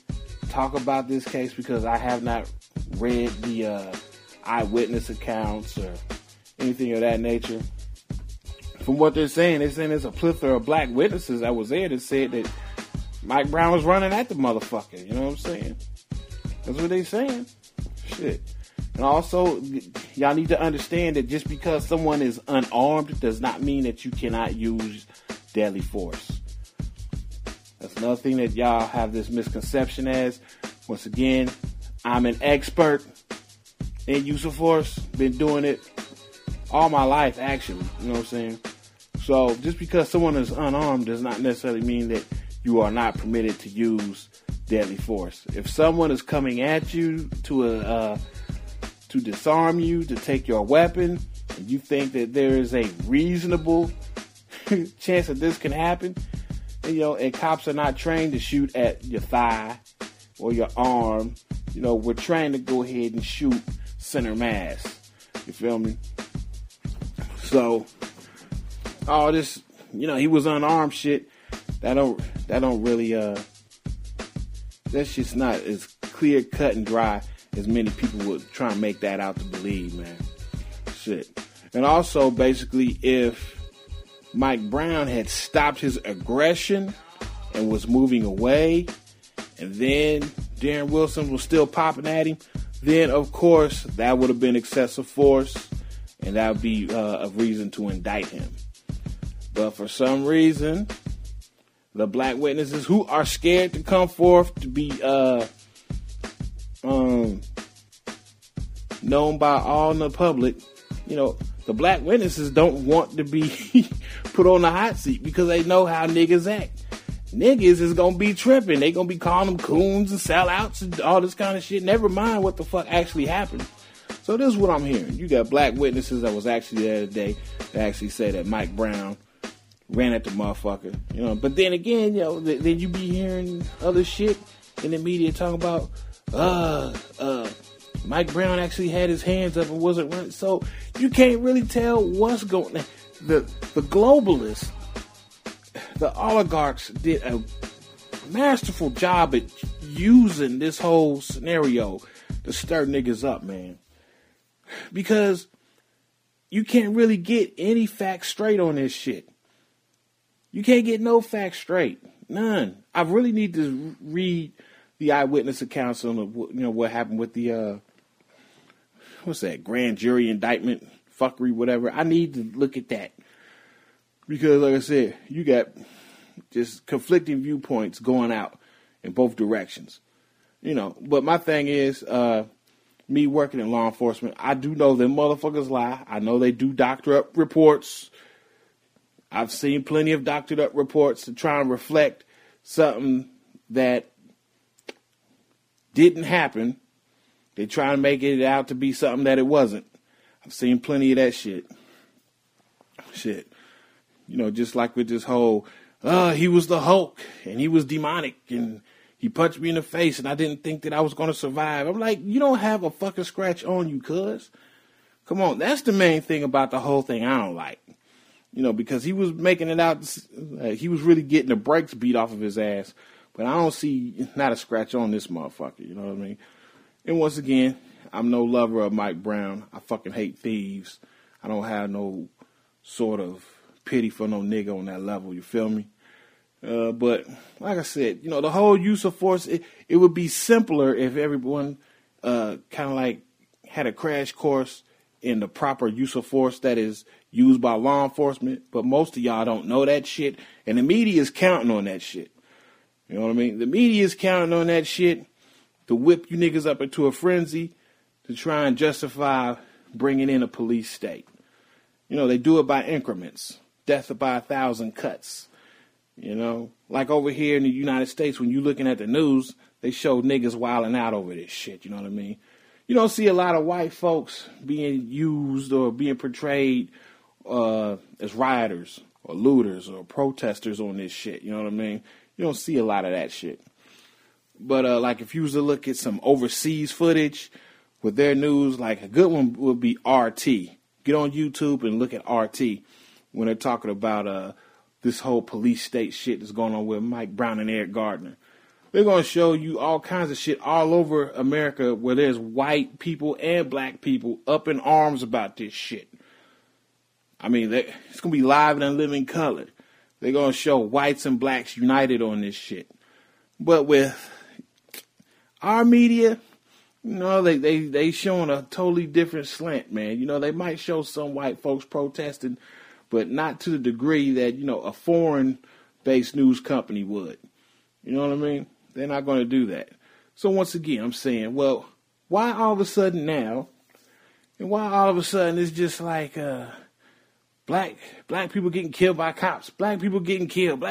talk about this case because I have not read the eyewitness accounts or anything of that nature. From what they're saying there's a plethora of black witnesses that was there that said that Mike Brown was running at the motherfucker. You know what I'm saying? That's what they're saying. Shit. And also, y'all need to understand that just because someone is unarmed does not mean that you cannot use deadly force. That's another thing that y'all have this misconception as. Once again, I'm an expert in use of force. Been doing it all my life, actually. You know what I'm saying? So, just because someone is unarmed does not necessarily mean that you are not permitted to use deadly force. If someone is coming at you to disarm you, to take your weapon, and you think that there is a reasonable chance that this can happen, and cops are not trained to shoot at your thigh or your arm. We're trained to go ahead and shoot center mass. You feel me? So, all this, he was unarmed shit. That don't really, that's just not as clear, cut, and dry as many people would try and make that out to believe, man. Shit. And also, basically, if Mike Brown had stopped his aggression and was moving away, and then Darren Wilson was still popping at him, then, of course, that would have been excessive force, and that would be a reason to indict him. But for some reason, the black witnesses who are scared to come forth to be known by all in the public, the black witnesses don't want to be put on the hot seat because they know how niggas act. Niggas is gonna be tripping. They gonna be calling them coons and sellouts and all this kind of shit. Never mind what the fuck actually happened. So this is what I'm hearing. You got black witnesses that was actually there today that actually say that Mike Brown ran at the motherfucker. But then again, then you be hearing other shit in the media talking about Mike Brown actually had his hands up and wasn't running. So you can't really tell what's going on. The globalists, the oligarchs did a masterful job at using this whole scenario to stir niggas up, man. Because you can't really get any facts straight on this shit. You can't get no facts straight. None. I really need to read the eyewitness accounts on what happened with the what's that, grand jury indictment fuckery, whatever. I need to look at that. Because like I said, you got just conflicting viewpoints going out in both directions. But my thing is, me working in law enforcement, I do know them motherfuckers lie. I know they do doctor up reports. I've seen plenty of doctored up reports to try and reflect something that didn't happen. They try and make it out to be something that it wasn't. I've seen plenty of that shit. Just like with this whole, he was the Hulk and he was demonic and he punched me in the face and I didn't think that I was going to survive. I'm like, you don't have a fucking scratch on you, cuz. Come on, that's the main thing about the whole thing I don't like. Because he was making it out, he was really getting the brakes beat off of his ass. But I don't see not a scratch on this motherfucker, you know what I mean? And once again, I'm no lover of Mike Brown. I fucking hate thieves. I don't have no sort of pity for no nigga on that level, you feel me? But like I said, the whole use of force, it would be simpler if everyone kind of like had a crash course in the proper use of force that is used by law enforcement. But most of y'all don't know that shit. And the media is counting on that shit. You know what I mean? The media is counting on that shit to whip you niggas up into a frenzy to try and justify bringing in a police state. They do it by increments. Death by 1,000 cuts. Like over here in the United States, when you're looking at the news, they show niggas wilding out over this shit. You know what I mean? You don't see a lot of white folks being used or being portrayed as rioters or looters or protesters on this shit. You know what I mean? You don't see a lot of that shit. But like if you was to look at some overseas footage with their news, like a good one would be RT. Get on YouTube and look at RT when they're talking about this whole police state shit that's going on with Mike Brown and Eric Gardner. They're going to show you all kinds of shit all over America where there's white people and black people up in arms about this shit. I mean, it's going to be live and living color. They're going to show whites and blacks united on this shit. But with our media, you know, they showing a totally different slant, man. You know, they might show some white folks protesting, but not to the degree that, you know, a foreign-based news company would. You know what I mean? They're not going to do that. So once again, I'm saying, well, why all of a sudden now, and why all of a sudden it's just like black people getting killed by cops, black people getting killed,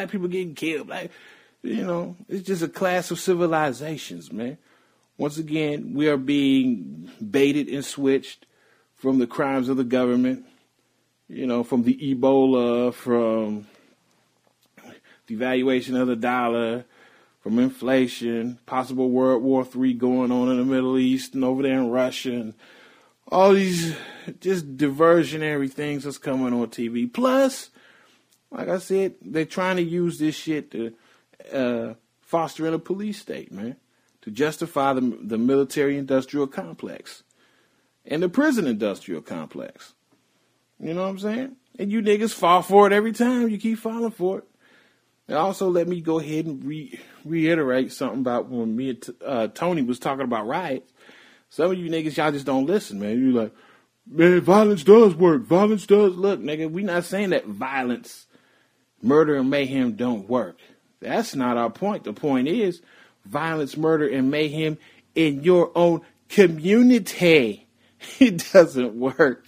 you know, it's just a clash of civilizations, man. Once again, we are being baited and switched from the crimes of the government, you know, from the Ebola, from devaluation of the dollar, from inflation, possible World War III going on in the Middle East and over there in Russia, and all these just diversionary things that's coming on TV. Plus, like I said, they're trying to use this shit to foster in a police state, man, to justify the military-industrial complex and the prison-industrial complex. You know what I'm saying? And you niggas fall for it every time. You keep falling for it. And also, let me go ahead and reiterate something about when me and Tony was talking about riots. Some of you niggas, y'all just don't listen, man. You're like, man, violence does work. Violence does. Look, nigga, we not saying that violence, murder, and mayhem don't work. That's not our point. The point is violence, murder, and mayhem in your own community. It doesn't work.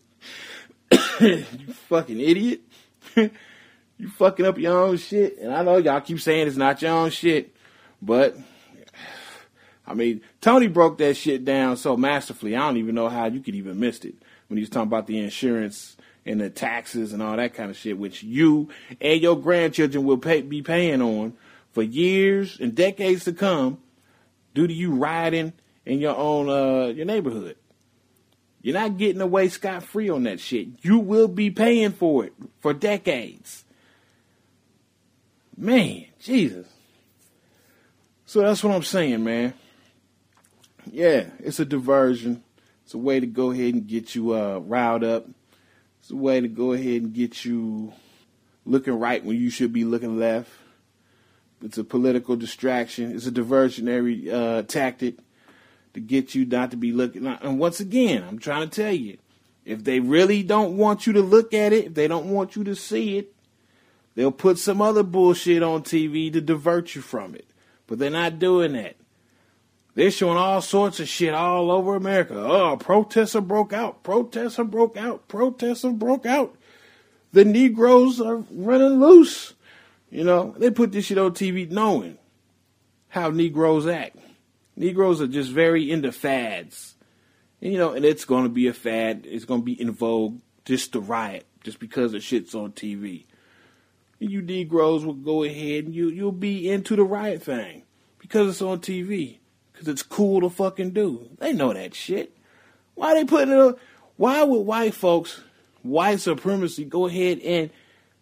You fucking idiot. You fucking up your own shit. And I know y'all keep saying it's not your own shit. But, I mean, Tony broke that shit down so masterfully. I don't even know how you could even missed it. When he was talking about the insurance and the taxes and all that kind of shit, which you and your grandchildren will be paying on for years and decades to come due to you rioting in your own your neighborhood. You're not getting away scot-free on that shit. You will be paying for it for decades. Man, Jesus. So that's what I'm saying, man. Yeah, it's a diversion. It's a way to go ahead and get you riled up. It's a way to go ahead and get you looking right when you should be looking left. It's a political distraction. It's a diversionary tactic to get you not to be looking. And once again, I'm trying to tell you, if they really don't want you to look at it, if they don't want you to see it, they'll put some other bullshit on TV to divert you from it. But they're not doing that. They're showing all sorts of shit all over America. Oh, protests have broke out. Protests have broke out. Protests have broke out. The Negroes are running loose. You know, they put this shit on TV knowing how Negroes act. Negroes are just very into fads. And, you know, and it's going to be a fad. It's going to be in vogue just to riot, just because the shit's on TV. And you Negroes will go ahead and you'll be into the riot thing because it's on TV. Because it's cool to fucking do. They know that shit. Why they putting it on? Why would white folks, white supremacy, go ahead and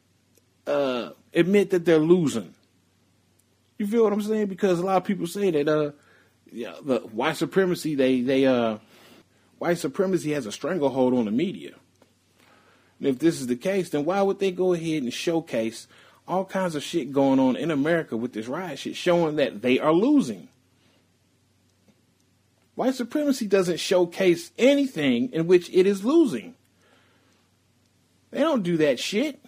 admit that they're losing? You feel what I'm saying? Because a lot of people say that the white supremacy, white supremacy has a stranglehold on the media. And if this is the case, then why would they go ahead and showcase all kinds of shit going on in America with this riot shit, showing that they are losing? White supremacy doesn't showcase anything in which it is losing. They don't do that shit.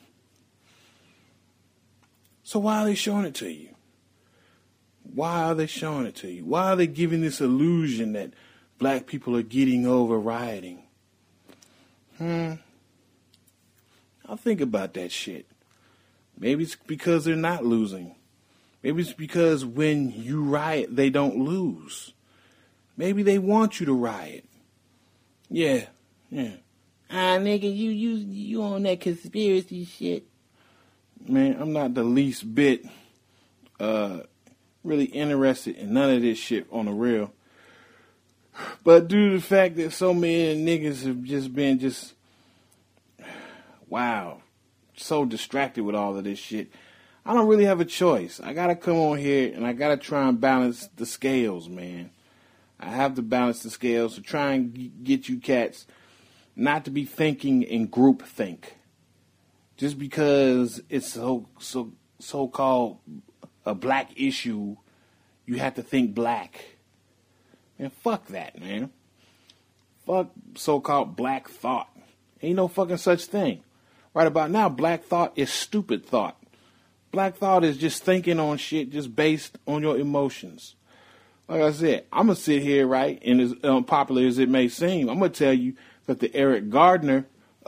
So why are they showing it to you? Why are they showing it to you? Why are they giving this illusion that black people are getting over rioting? I'll think about that shit. Maybe it's because they're not losing. Maybe it's because when you riot, they don't lose. Maybe they want you to riot. Yeah. Nigga, you on that conspiracy shit. Man, I'm not the least bit really interested in none of this shit on the real. But due to the fact that so many niggas have just been wow, so distracted with all of this shit, I don't really have a choice. I gotta come on here and I gotta try and balance the scales, man. I have to balance the scales to try and get you cats not to be thinking in group think. Just because it's so-called a black issue, you have to think black. Man, fuck that, man. Fuck so-called black thought. Ain't no fucking such thing. Right about now, black thought is stupid thought. Black thought is just thinking on shit just based on your emotions. Like I said, I'm going to sit here, right, and as unpopular as it may seem, I'm going to tell you that the Eric Gardner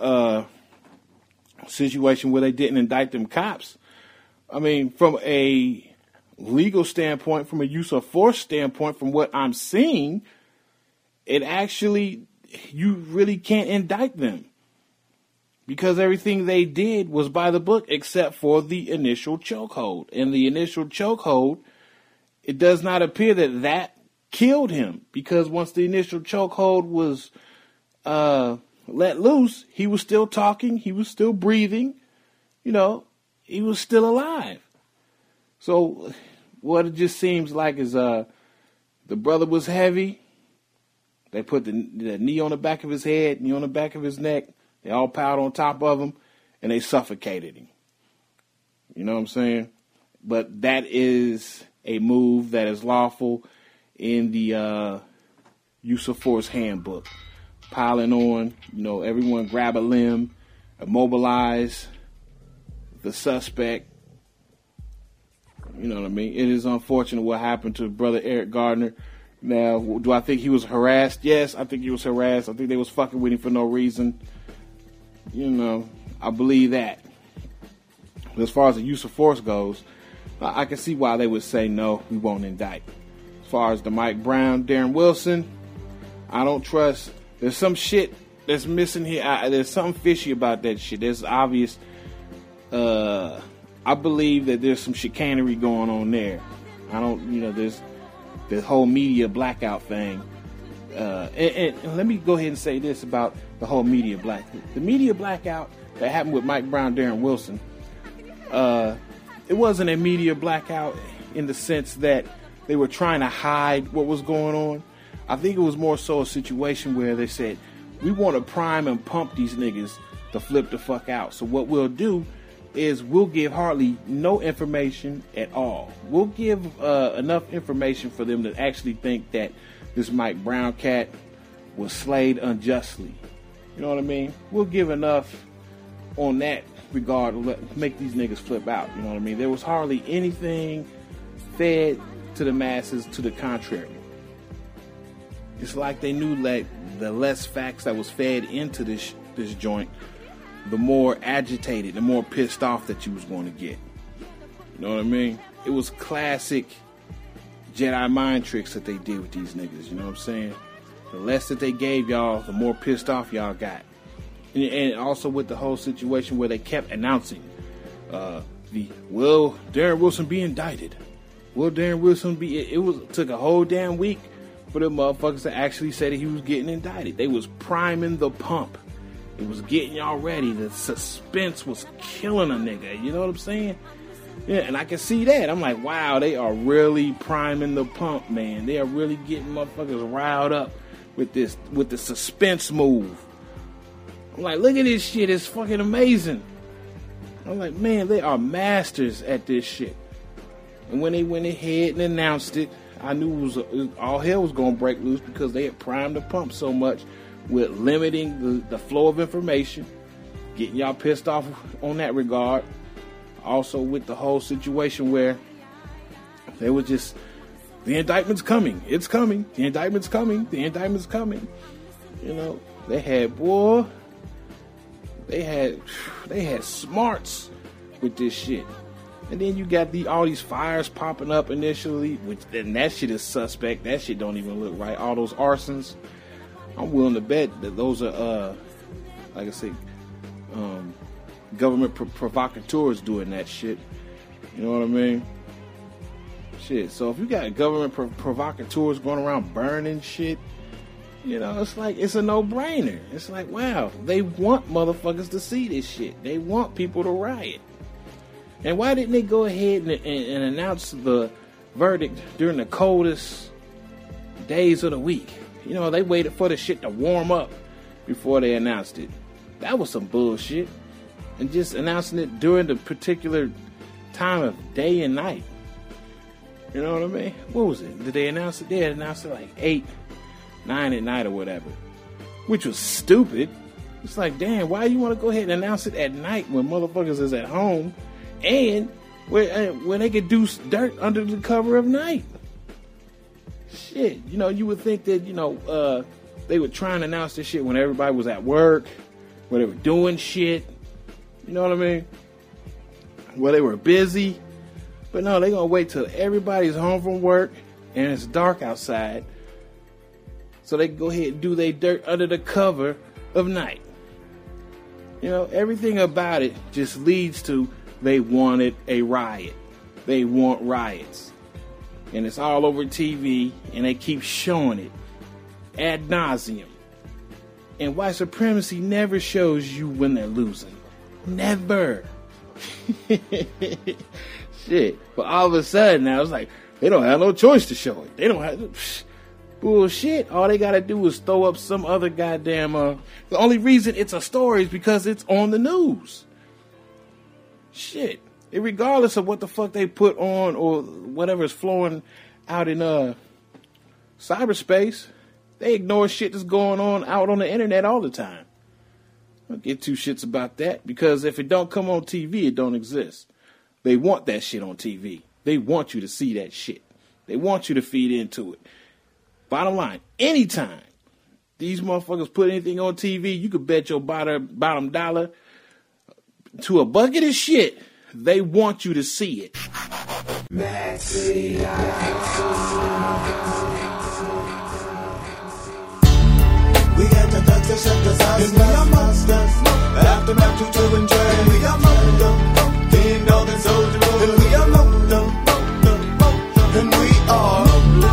situation where they didn't indict them cops, I mean, from a legal standpoint, from a use of force standpoint, from what I'm seeing, it actually, you really can't indict them. Because everything they did was by the book except for the initial chokehold. And the initial chokehold, it does not appear that killed him. Because once the initial chokehold was let loose, he was still talking, he was still breathing, you know, he was still alive. So what it just seems like is the brother was heavy. They put the knee on the back of his head, knee on the back of his neck. They all piled on top of him, and they suffocated him. You know what I'm saying? But that is a move that is lawful in the use of force handbook. Piling on, you know, everyone grab a limb, immobilize the suspect. You know what I mean? It is unfortunate what happened to brother Eric Gardner. Now, do I think he was harassed? Yes, I think he was harassed. I think they was fucking with him for no reason. You know, I believe that. But as far as the use of force goes, I can see why they would say no, we won't indict. As far as the Mike Brown, Darren Wilson, I don't trust. There's some shit that's missing here. There's something fishy about that shit. There's obvious. I believe that there's some chicanery going on there. I don't, you know, there's the whole media blackout thing. And let me go ahead and say this about the whole media blackout. The media blackout that happened with Mike Brown, Darren Wilson, it wasn't a media blackout in the sense that they were trying to hide what was going on. I think it was more so a situation where they said, we want to prime and pump these niggas to flip the fuck out. So what we'll do is we'll give hardly no information at all. We'll give enough information for them to actually think that this Mike Brown cat was slayed unjustly. You know what I mean? We'll give enough on that regard to make these niggas flip out. You know what I mean? There was hardly anything fed to the masses to the contrary. It's like they knew that the less facts that was fed into this joint, the more agitated, the more pissed off that you was going to get. You know what I mean? It was classic Jedi mind tricks that they did with these niggas. You know what I'm saying? The less that they gave y'all, the more pissed off y'all got. And also with the whole situation where they kept announcing, will Darren Wilson be indicted? Will Darren Wilson be? It took a whole damn week for them motherfuckers to actually say that he was getting indicted. They was priming the pump. It was getting y'all ready. The suspense was killing a nigga. You know what I'm saying? Yeah, and I can see that. I'm like, wow, they are really priming the pump, man. They are really getting motherfuckers riled up with the suspense move. I'm like, look at this shit. It's fucking amazing. I'm like, man, they are masters at this shit. And when they went ahead and announced it, I knew all hell was going to break loose because they had primed the pump so much with limiting the flow of information, getting y'all pissed off on that regard. Also with the whole situation where they were just, the indictment's coming. It's coming. The indictment's coming. The indictment's coming. You know, they had smarts with this shit. And then you got all these fires popping up initially, and that shit is suspect. That shit don't even look right. All those arsons. I'm willing to bet that those are, like I say, government provocateurs doing that shit. You know what I mean? Shit. So if you got government provocateurs going around burning shit, you know, it's like, it's a no-brainer. It's like, wow, they want motherfuckers to see this shit. They want people to riot. And why didn't they go ahead and announce the verdict during the coldest days of the week? You know, they waited for the shit to warm up before they announced it. That was some bullshit. And just announcing it during the particular time of day and night. You know what I mean? What was it? Did they announce it? They announced it like 8, 9 at night or whatever. Which was stupid. It's like, damn, why you want to go ahead and announce it at night when motherfuckers is at home and when they could do dirt under the cover of night? Shit, you know, you would think that, you know, they would try and announce this shit when everybody was at work, when they were doing shit. You know what I mean? When they were busy. But no, they're going to wait till everybody's home from work and it's dark outside so they can go ahead and do their dirt under the cover of night. You know, everything about it just leads to they wanted a riot. They want riots. And it's all over TV and they keep showing it ad nauseum. And white supremacy never shows you when they're losing. Never. Shit. But all of a sudden now it's like they don't have no choice to show it. They don't have bullshit. All they gotta do is throw up some other goddamn the only reason it's a story is because it's on the news. Shit. Regardless of what the fuck they put on or whatever's flowing out in cyberspace, they ignore shit that's going on out on the internet all the time. I don't get two shits about that because if it don't come on TV, it don't exist. They want that shit on TV. They want you to see that shit. They want you to feed into it. Bottom line, anytime these motherfuckers put anything on TV, you could bet your bottom dollar to a bucket of shit. They want you to see it. Maxi. We got the thugs that shut us out. And we are monsters. Aftermath to and Dre. And we are Mondo. King Dog and Soldier Boy. And we are Mondo. And we are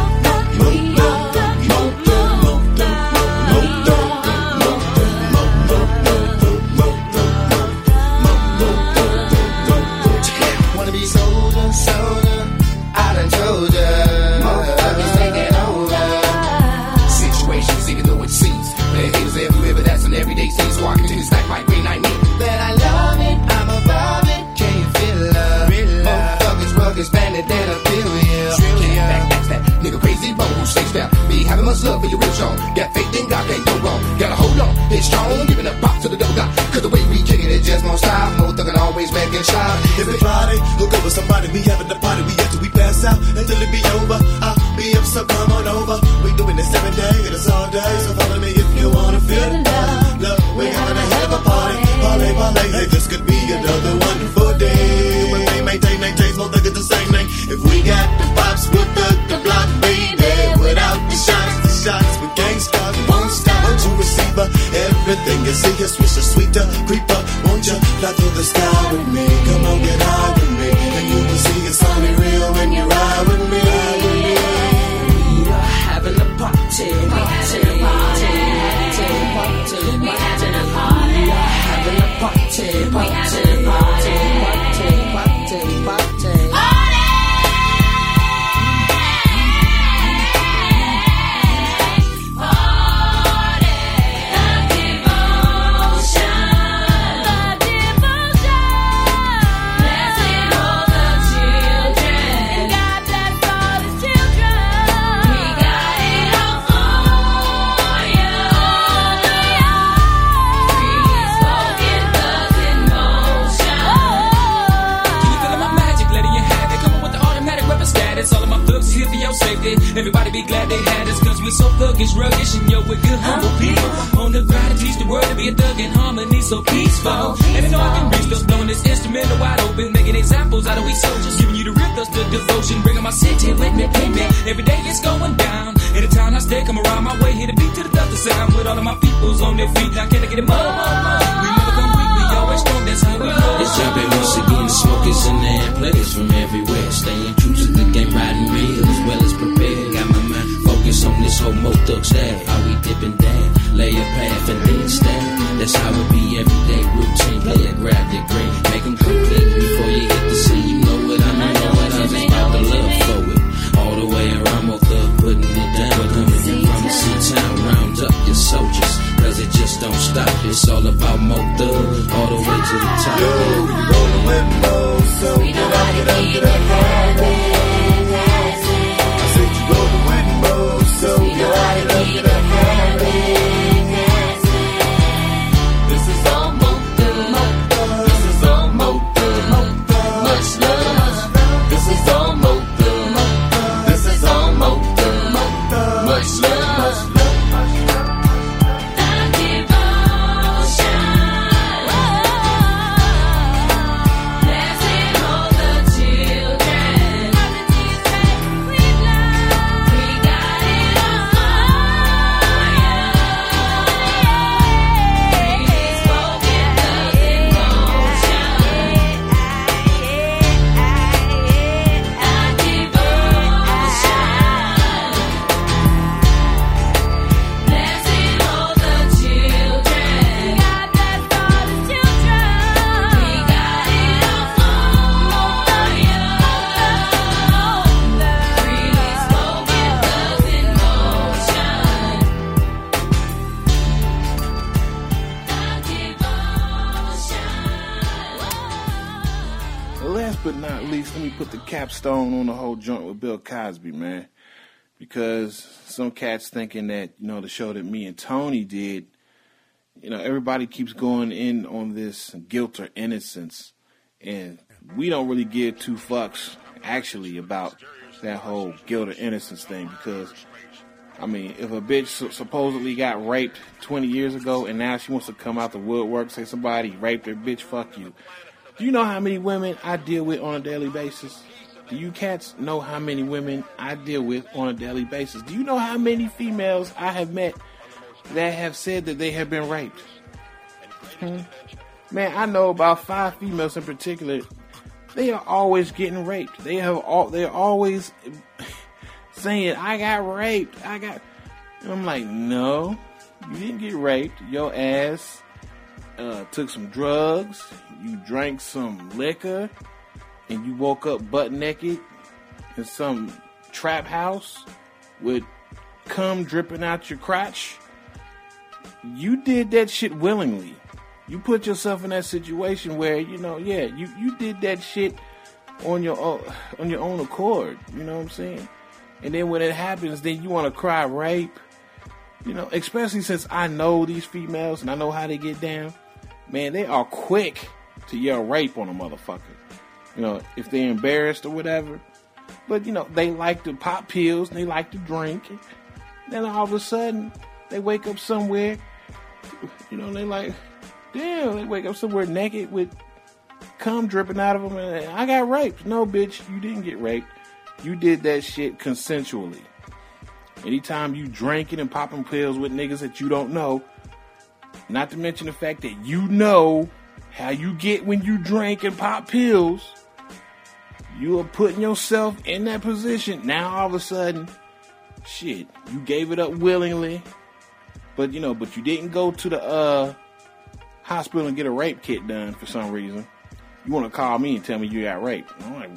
wanna be soldier. I done told ya. Motherfuckers taking over. Situations, even though it seems there haters everywhere, but that's an everyday thing. So I continue to stack my green I need. That I love it, I'm above it. Can you feel love? Motherfuckers, rugged, bandit, that I feel ya. That's that nigga crazy bone who stays down. Be having much love for your real strong. Got faith in God, can't go wrong. Gotta hold on, it's strong. Giving a pop to the double dot. Cause the way we kicking it just won't stop. More thuggin' always making shot. Everybody, look over somebody. We having the party. We have till we pass out until it be over. I'll be up, so come on over. We doing this every day, and it's all day. So follow me if you wanna feel the love. Look, we're having a hell of a party. Party, party. Hey, this could be another wonderful day. When we maintain more than the same name. If we got the pops, we'll the block, baby. Without the shots, we can't stop, won't stop until receiver. Everything you see is swisher, sweeter, creeper. Won't you fly through the sky with me? Come on, get high with me, and you will see it's only real when you ride with me. We are having a party. We are having a party. We are having a party. We are having a party. We are having a party. Everybody be glad they had us, cause we're so thuggish, ruggish, and yo, we're good, humble people. On the grind to teach the world to be a thug in harmony, so peaceful. And I know I can reach those, blowing this instrumental wide open, making examples out of we soldiers, giving you the real thirst of devotion, bringing my city with me, pay me. Every day it's going down. In the town I stay, come around my way, hit a beat to the thugger sound, with all of my peoples on their feet. Now can I get it more? We never come weak, we always strong, that's how we roll. It's jumping once again, the smokers in there, and players from everywhere, staying true to the game, riding real as well as prepared. Got my mind focused on this whole Mo Thug style, how we dipping down, lay a path and then stand. That's how it be everyday routine. Player, grab your green, make them come clean before you hit the scene. You know what I mean? Know what I'm just about to love for it. All the way around, more thug putting it down. Coming from a C-town, round up your soldiers, cause it just don't stop. It's all about more thug, all the way to the top. Yo, rolling with those, so get up, get up, get up, I said you rolling with those, so get up, get up, get up, This is all more thug. This is all more thug. Much love. This is all more thug. This is all more thug. Much love. But not least, let me put the capstone on the whole joint with Bill Cosby, man. Because some cats thinking that, the show that me and Tony did, everybody keeps going in on this guilt or innocence. And we don't really give two fucks, actually, about that whole guilt or innocence thing. Because, if a bitch supposedly got raped 20 years ago and now she wants to come out the woodwork, say somebody raped her, bitch, fuck you. Do you know how many women I deal with on a daily basis? Do you cats know how many women I deal with on a daily basis? Do you know how many females I have met that have said that they have been raped? Man, I know about 5 females in particular. They are always getting raped. They're always saying, I got raped. And I'm like, no, you didn't get raped. Your ass took some drugs. You drank some liquor, and you woke up butt naked in some trap house with cum dripping out your crotch. You did that shit willingly. You put yourself in that situation where, you did that shit on your own accord. You know what I'm saying? And then when it happens, then you want to cry rape. Especially since I know these females and I know how they get down. Man, they are quick to yell rape on a motherfucker. If they're embarrassed or whatever. But, they like to pop pills and they like to drink. Then all of a sudden, they wake up somewhere. They like, damn, they wake up somewhere naked with cum dripping out of them. And I got raped. No, bitch, you didn't get raped. You did that shit consensually. Anytime you drinking and popping pills with niggas that you don't know, not to mention the fact that you know how you get when you drink and pop pills, you are putting yourself in that position. Now all of a sudden, shit, you gave it up willingly, but you didn't go to the hospital and get a rape kit done for some reason. You want to call me and tell me you got raped. I'm like,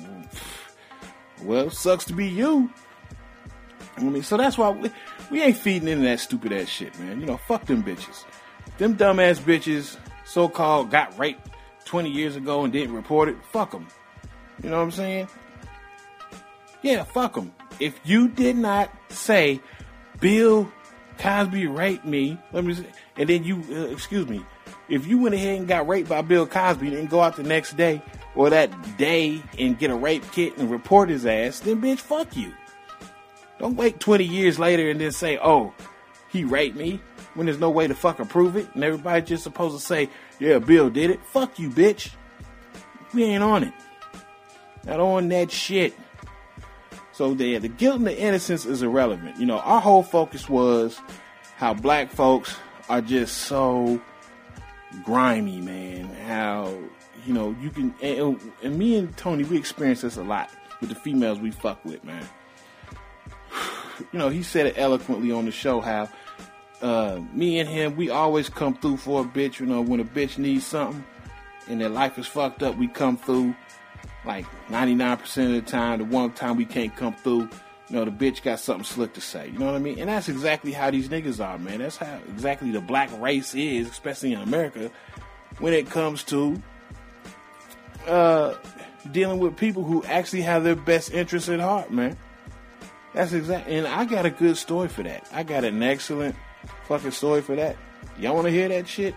well, sucks to be you. So that's why we ain't feeding into that stupid ass shit, man. Fuck them bitches. Them dumbass bitches, so-called, got raped 20 years ago and didn't report it. Fuck them. You know what I'm saying? Yeah, fuck them. If you did not say, Bill Cosby raped me, and then if you went ahead and got raped by Bill Cosby and didn't go out the next day or that day and get a rape kit and report his ass, then bitch, fuck you. Don't wait 20 years later and then say, oh, he raped me, when there's no way to fucking prove it, and everybody's just supposed to say, yeah, Bill did it. Fuck you, bitch. We ain't on it. Not on that shit. So the guilt and the innocence is irrelevant. Our whole focus was how black folks are just so grimy, man. How, you can, and me and Tony, we experience this a lot with the females we fuck with, man. He said it eloquently on the show how me and him, we always come through for a bitch. You know, when a bitch needs something and their life is fucked up, we come through. Like 99% of the time, the one time we can't come through, you know, the bitch got something slick to say. You know what I mean? And that's exactly how these niggas are, man. That's how exactly the black race is, especially in America, when it comes to dealing with people who actually have their best interests at heart, man. That's exactly. And I got a good story for that. I got an excellent fucking story for that. Y'all want to hear that shit?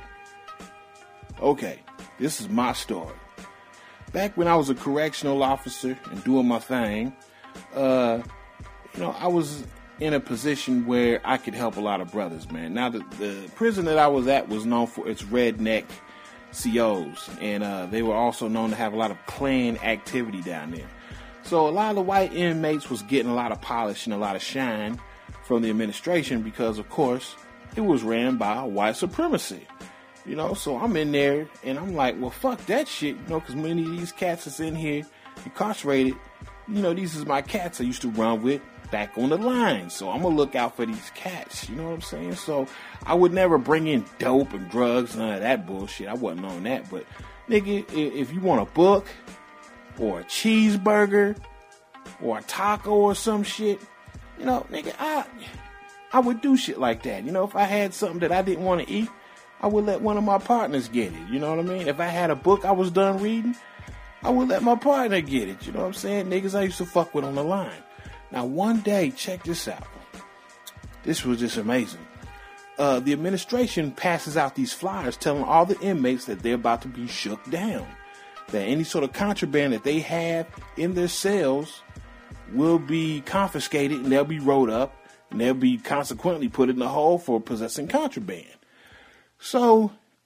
Okay, this is my story. Back when I was a correctional officer and doing my thing, I was in a position where I could help a lot of brothers, man. Now, the prison that I was at was known for its redneck COs, and they were also known to have a lot of Klan activity down there. So a lot of the white inmates was getting a lot of polish and a lot of shine from the administration because, of course, it was ran by white supremacy. You know, so I'm in there, and I'm like, well, fuck that shit, you know, because many of these cats that's in here incarcerated, you know, these is my cats I used to run with back on the line, so I'm going to look out for these cats, you know what I'm saying? So I would never bring in dope and drugs, none of that bullshit. I wasn't on that, but, nigga, if you want a book or a cheeseburger or a taco or some shit, you know, nigga, I would do shit like that. You know, if I had something that I didn't want to eat, I would let one of my partners get it. You know what I mean? If I had a book I was done reading, I would let my partner get it. You know what I'm saying? Niggas I used to fuck with on the line. Now, one day, check this out. This was just amazing. The administration passes out these flyers telling all the inmates that they're about to be shook down. That any sort of contraband that they have in their cells will be confiscated and they'll be rolled up and they'll be consequently put in the hole for possessing contraband. So,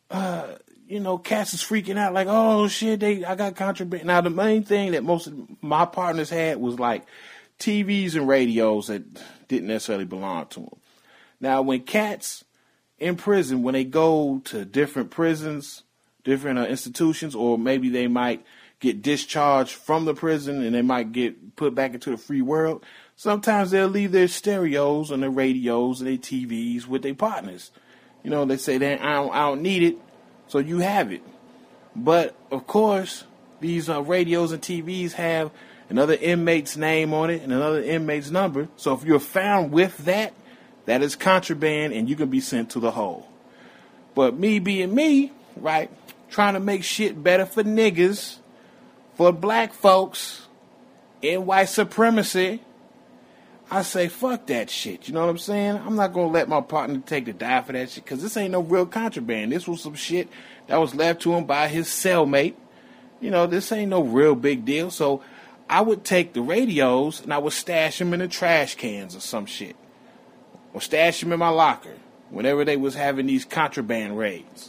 cats is freaking out like, oh shit, I got contraband. Now, the main thing that most of my partners had was like TVs and radios that didn't necessarily belong to them. Now, when cats in prison, when they go to different prisons, different institutions, or maybe they might get discharged from the prison and they might get put back into the free world, sometimes they'll leave their stereos and their radios and their TVs with their partners. You know, they say, I don't need it, so you have it. But, of course, these radios and TVs have another inmate's name on it and another inmate's number. So if you're found with that, that is contraband and you can be sent to the hole. But me being me, right, trying to make shit better for niggas, for black folks, in white supremacy, I say, fuck that shit. You know what I'm saying? I'm not going to let my partner take the die for that shit because this ain't no real contraband. This was some shit that was left to him by his cellmate. You know, this ain't no real big deal. So I would take the radios and I would stash them in the trash cans or some shit. Or stash them in my locker whenever they was having these contraband raids.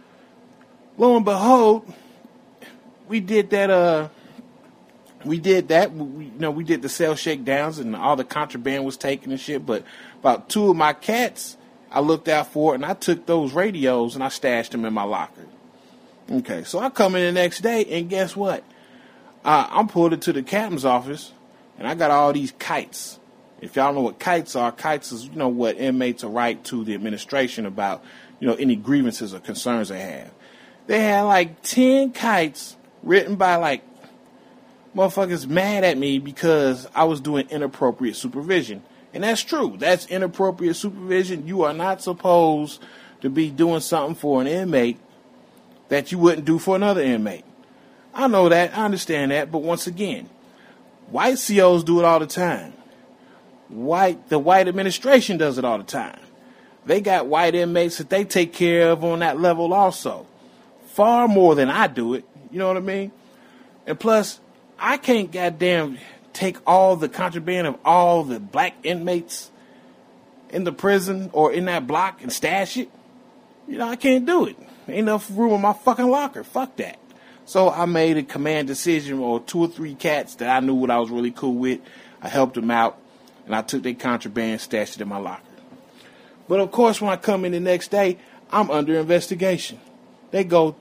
Lo and behold, we did that, we did the cell shakedowns and all the contraband was taken and shit. But about two of my cats, I looked out for it and I took those radios and I stashed them in my locker. Okay, so I come in the next day and guess what? I'm pulled into the captain's office and I got all these kites. If y'all know what kites are, kites is, what inmates will write to the administration about, any grievances or concerns they have. They had like 10 kites written by like motherfuckers mad at me because I was doing inappropriate supervision. And that's true. That's inappropriate supervision. You are not supposed to be doing something for an inmate that you wouldn't do for another inmate. I know that. I understand that. But once again, white COs do it all the time. The white administration does it all the time. They got white inmates that they take care of on that level also. Far more than I do it. You know what I mean? And plus, I can't goddamn take all the contraband of all the black inmates in the prison or in that block and stash it. I can't do it. Ain't enough room in my fucking locker. Fuck that. So I made a command decision, or 2 or 3 cats that I knew what I was really cool with. I helped them out, and I took their contraband, stashed it in my locker. But of course, when I come in the next day, I'm under investigation. They go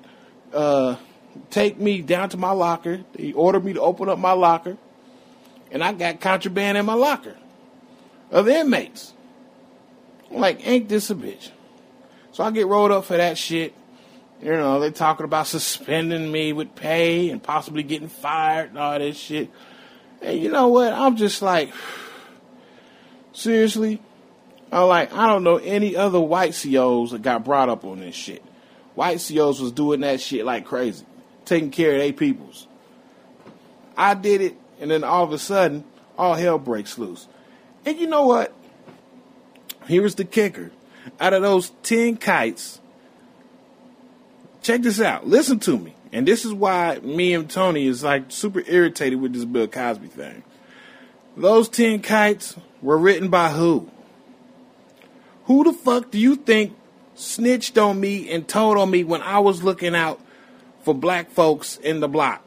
take me down to my locker. They order me to open up my locker, and I got contraband in my locker of inmates. I'm like, ain't this a bitch? So I get rolled up for that shit. You know, they talking about suspending me with pay and possibly getting fired and all that shit. And you know what? I'm just like, seriously? I'm like, I don't know any other white COs that got brought up on this shit. White COs was doing that shit like crazy, taking care of their peoples. I did it, and then all of a sudden, all hell breaks loose. And you know what? Here's the kicker. Out of those 10 kites, check this out. Listen to me. And this is why me and Tony is like super irritated with this Bill Cosby thing. Those 10 kites were written by who? Who the fuck do you think snitched on me and told on me when I was looking out for black folks in the block?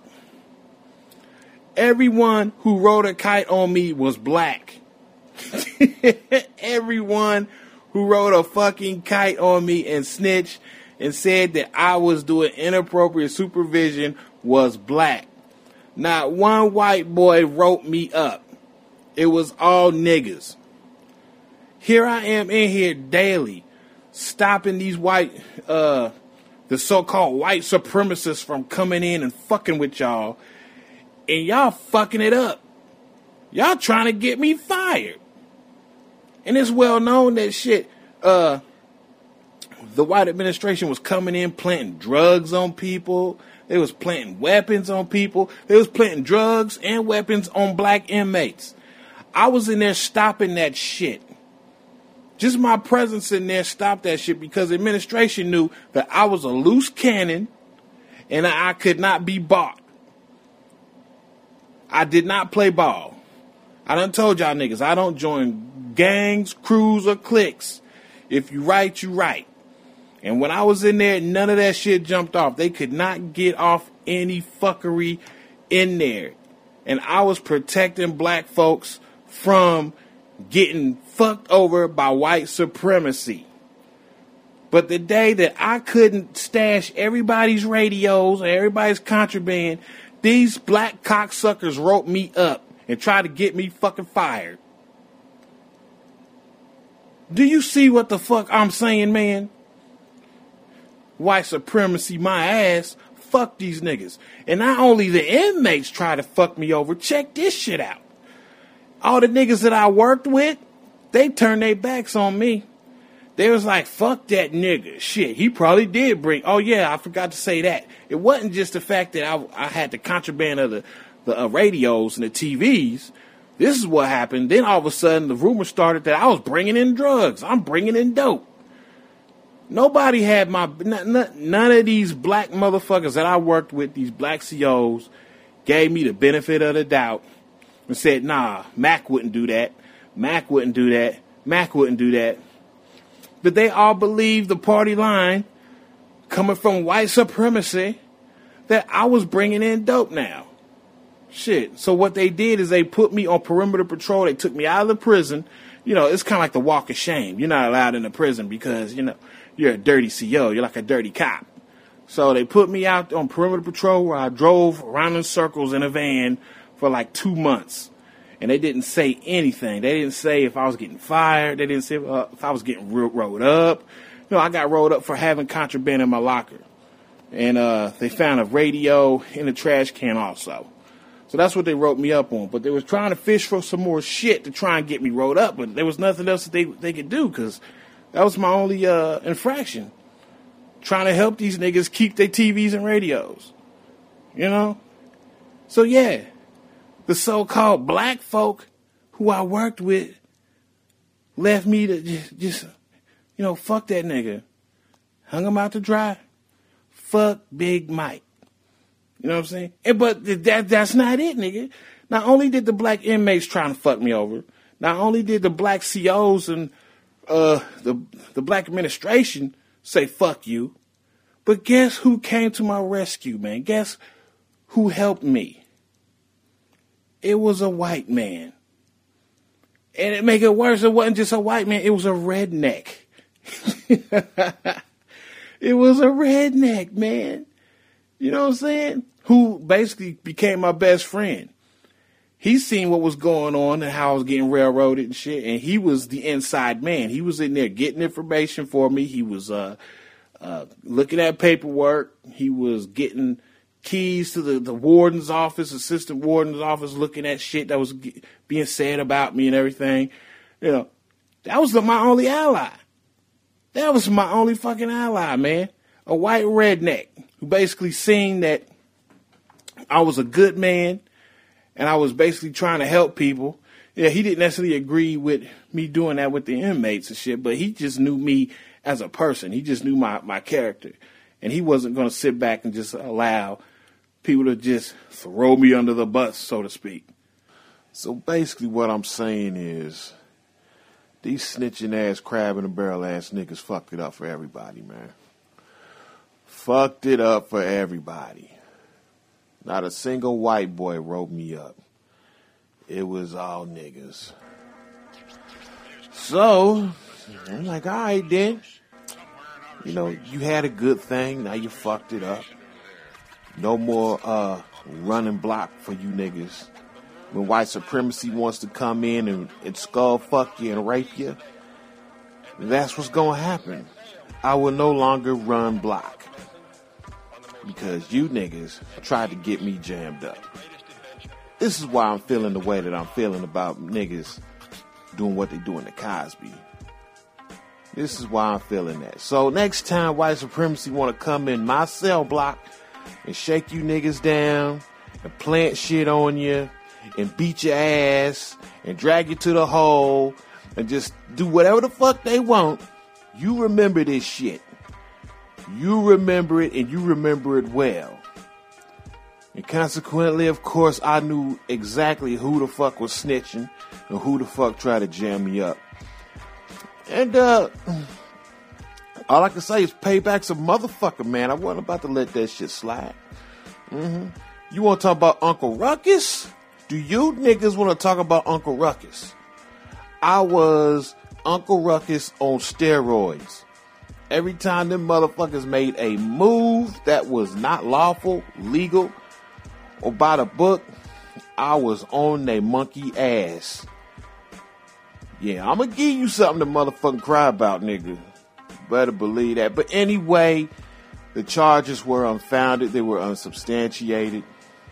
Everyone who wrote a kite on me was black. Everyone who wrote a fucking kite on me and snitched and said that I was doing inappropriate supervision was black. Not one white boy wrote me up. It was all niggas. Here I am in here daily, stopping these white, the so-called white supremacists from coming in and fucking with y'all, and y'all fucking it up. Y'all trying to get me fired. And it's well known that shit, the white administration was coming in planting drugs on people. They was planting weapons on people. They was planting drugs and weapons on black inmates. I was in there stopping that shit. Just my presence in there stopped that shit because the administration knew that I was a loose cannon and I could not be bought. I did not play ball. I done told y'all niggas, I don't join gangs, crews, or cliques. If you right, you right. And when I was in there, none of that shit jumped off. They could not get off any fuckery in there. And I was protecting black folks from getting fucked over by white supremacy. But the day that I couldn't stash everybody's radios or everybody's contraband, these black cocksuckers wrote me up and tried to get me fucking fired. Do you see what the fuck I'm saying, man? White supremacy, my ass. Fuck these niggas. And not only the inmates try to fuck me over, check this shit out. All the niggas that I worked with, they turned their backs on me. They was like, fuck that nigga. Shit, he probably did bring... Oh, yeah, I forgot to say that. It wasn't just the fact that I had the contraband of the radios and the TVs. This is what happened. Then all of a sudden, the rumor started that I was bringing in drugs. I'm bringing in dope. Nobody had my... None of these black motherfuckers that I worked with, these black COs, gave me the benefit of the doubt and said, nah, Mac wouldn't do that. Mac wouldn't do that. Mac wouldn't do that. But they all believed the party line coming from white supremacy that I was bringing in dope now. Shit. So what they did is they put me on perimeter patrol. They took me out of the prison. You know, it's kind of like the walk of shame. You're not allowed in the prison because, you know, you're a dirty CO. You're like a dirty cop. So they put me out on perimeter patrol where I drove around in circles in a van for like 2 months. And they didn't say anything. They didn't say if I was getting fired. They didn't say if I was getting rolled up. No, I got rolled up for having contraband in my locker. And they found a radio in the trash can also. So that's what they wrote me up on. But they was trying to fish for some more shit to try and get me rolled up. But there was nothing else that they could do because that was my only infraction. Trying to help these niggas keep their TVs and radios. You know? So, yeah. The so-called black folk who I worked with left me to just you know, fuck that nigga. Hung him out to dry. Fuck Big Mike. You know what I'm saying? But that's not it, nigga. Not only did the black inmates try to fuck me over, not only did the black COs and the black administration say fuck you, but guess who came to my rescue, man? Guess who helped me? It was a white man. And it make it worse, it wasn't just a white man, it was a redneck. It was a redneck, man. You know what I'm saying? Who basically became my best friend. he seen what was going on and how I was getting railroaded and shit, and he was the inside man. He was in there getting information for me. He was looking at paperwork. He was getting keys to the warden's office, assistant warden's office, looking at shit that was being said about me and everything. You know, that was my only ally. That was my only fucking ally, man. A white redneck who basically seen that I was a good man and I was basically trying to help people. Yeah, he didn't necessarily agree with me doing that with the inmates and shit, but he just knew me as a person. He just knew my character. And he wasn't going to sit back and just allow people to just throw me under the bus, so to speak. So basically what I'm saying is these snitching ass, crab in a barrel ass niggas fucked it up for everybody, man. Fucked it up for everybody. Not a single white boy wrote me up. It was all niggas. So, I'm like, all right then. You know, you had a good thing, now you fucked it up. No more running block for you niggas. When white supremacy wants to come in and skull fuck you and rape you, that's what's gonna happen. I will no longer run block. Because you niggas tried to get me jammed up. This is why I'm feeling the way that I'm feeling about niggas doing what they do in the Cosby. This is why I'm feeling that. So next time white supremacy want to come in my cell block and shake you niggas down and plant shit on you and beat your ass and drag you to the hole and just do whatever the fuck they want, you remember this shit. You remember it, and you remember it well. And consequently, of course, I knew exactly who the fuck was snitching and who the fuck tried to jam me up. And all I can say is payback's a motherfucker, man. I wasn't about to let that shit slide. You want to talk about Uncle Ruckus? Do you niggas want to talk about Uncle Ruckus? I was Uncle Ruckus on steroids. Every time them motherfuckers made a move that was not lawful, legal, or by the book, I was on they monkey ass. Yeah, I'm gonna give you something to motherfucking cry about, nigga. Better believe that. But anyway, the charges were unfounded. They were unsubstantiated.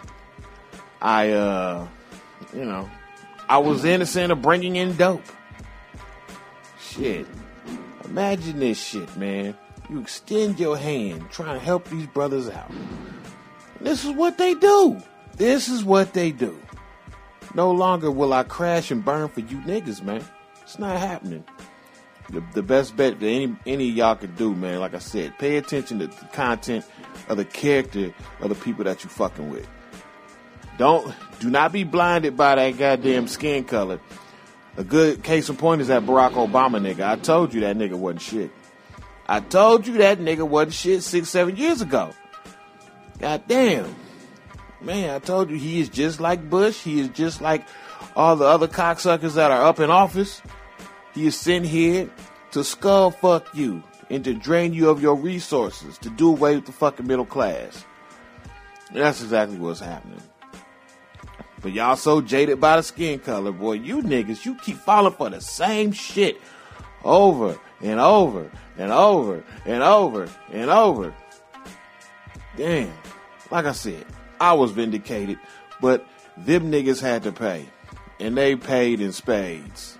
I was innocent of bringing in dope. Shit. Imagine this shit, man. You extend your hand trying to help these brothers out. This is what they do. This is what they do. No longer will I crash and burn for you niggas, man. It's not happening. The best bet that any of y'all could do, man, like I said, pay attention to the content of the character of the people that you fucking with. Do not be blinded by that goddamn skin color. A good case in point is that Barack Obama nigga. I told you that nigga wasn't shit. I told you that nigga wasn't shit 6-7 years ago. God damn. Man, I told you he is just like Bush. He is just like all the other cocksuckers that are up in office. He is sent here to skull fuck you and to drain you of your resources, to do away with the fucking middle class. And that's exactly what's happening. But y'all so jaded by the skin color, boy. You niggas, you keep falling for the same shit over and over and over and over and over. Damn. Like I said, I was vindicated, but them niggas had to pay. And they paid in spades.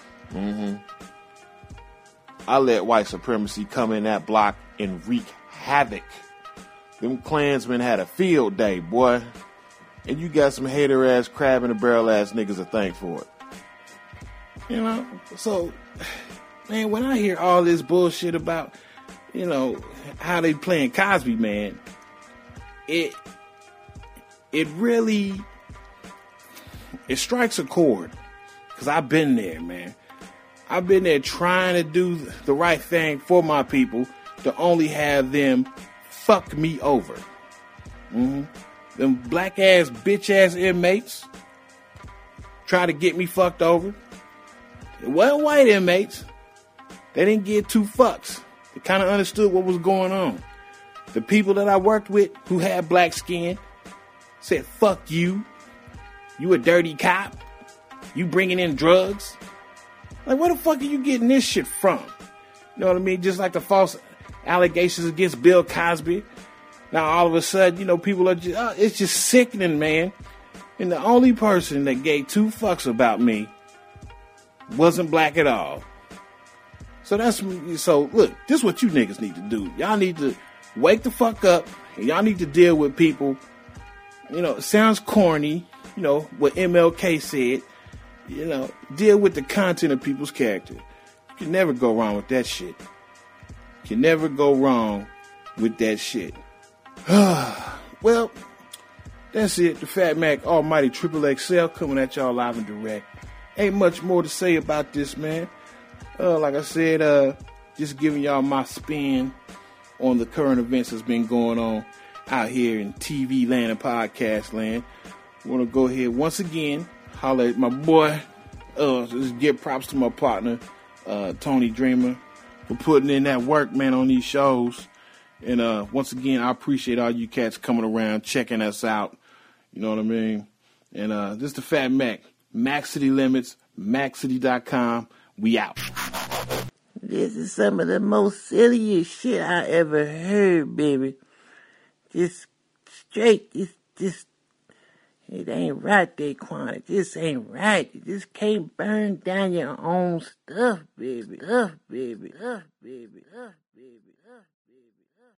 I let white supremacy come in that block and wreak havoc. Them Klansmen had a field day, boy. And you got some hater ass, crab in a barrel ass niggas to thank for it. You know? So, man, when I hear all this bullshit about, you know, how they playing Cosby, man, it really, it strikes a chord. Because I've been there, man. I've been there trying to do the right thing for my people to only have them fuck me over. Them black ass, bitch ass inmates try to get me fucked over. It wasn't white inmates. They didn't get two fucks. They kind of understood what was going on. The people that I worked with who had black skin said, fuck you. You a dirty cop? You bringing in drugs? Like, where the fuck are you getting this shit from? You know what I mean? Just like the false allegations against Bill Cosby. Now, all of a sudden, you know, people are just, it's just sickening, man. And the only person that gave two fucks about me wasn't black at all. So look, this is what you niggas need to do. Y'all need to wake the fuck up, and y'all need to deal with people. You know, it sounds corny, you know, what MLK said. You know, deal with the content of people's character. You can never go wrong with that shit. You can never go wrong with that shit. Well, that's it. The Fat Mac Almighty Triple XL coming at y'all live and direct. Ain't much more to say about this, man. Like I said, just giving y'all my spin on the current events that's been going on out here in TV land and podcast land. I want to go ahead once again, holler at my boy, just give props to my partner, Tony Dreamer, for putting in that work, man, on these shows. And once again, I appreciate all you cats coming around, checking us out. You know what I mean? And this is the Fat Mac. Mac City Limits, MacCity.com. We out. This is some of the most silliest shit I ever heard, baby. Just straight, just it ain't right, Daquan. It just ain't right. You just can't burn down your own stuff, baby. Stuff, baby. Stuff, baby. Stuff.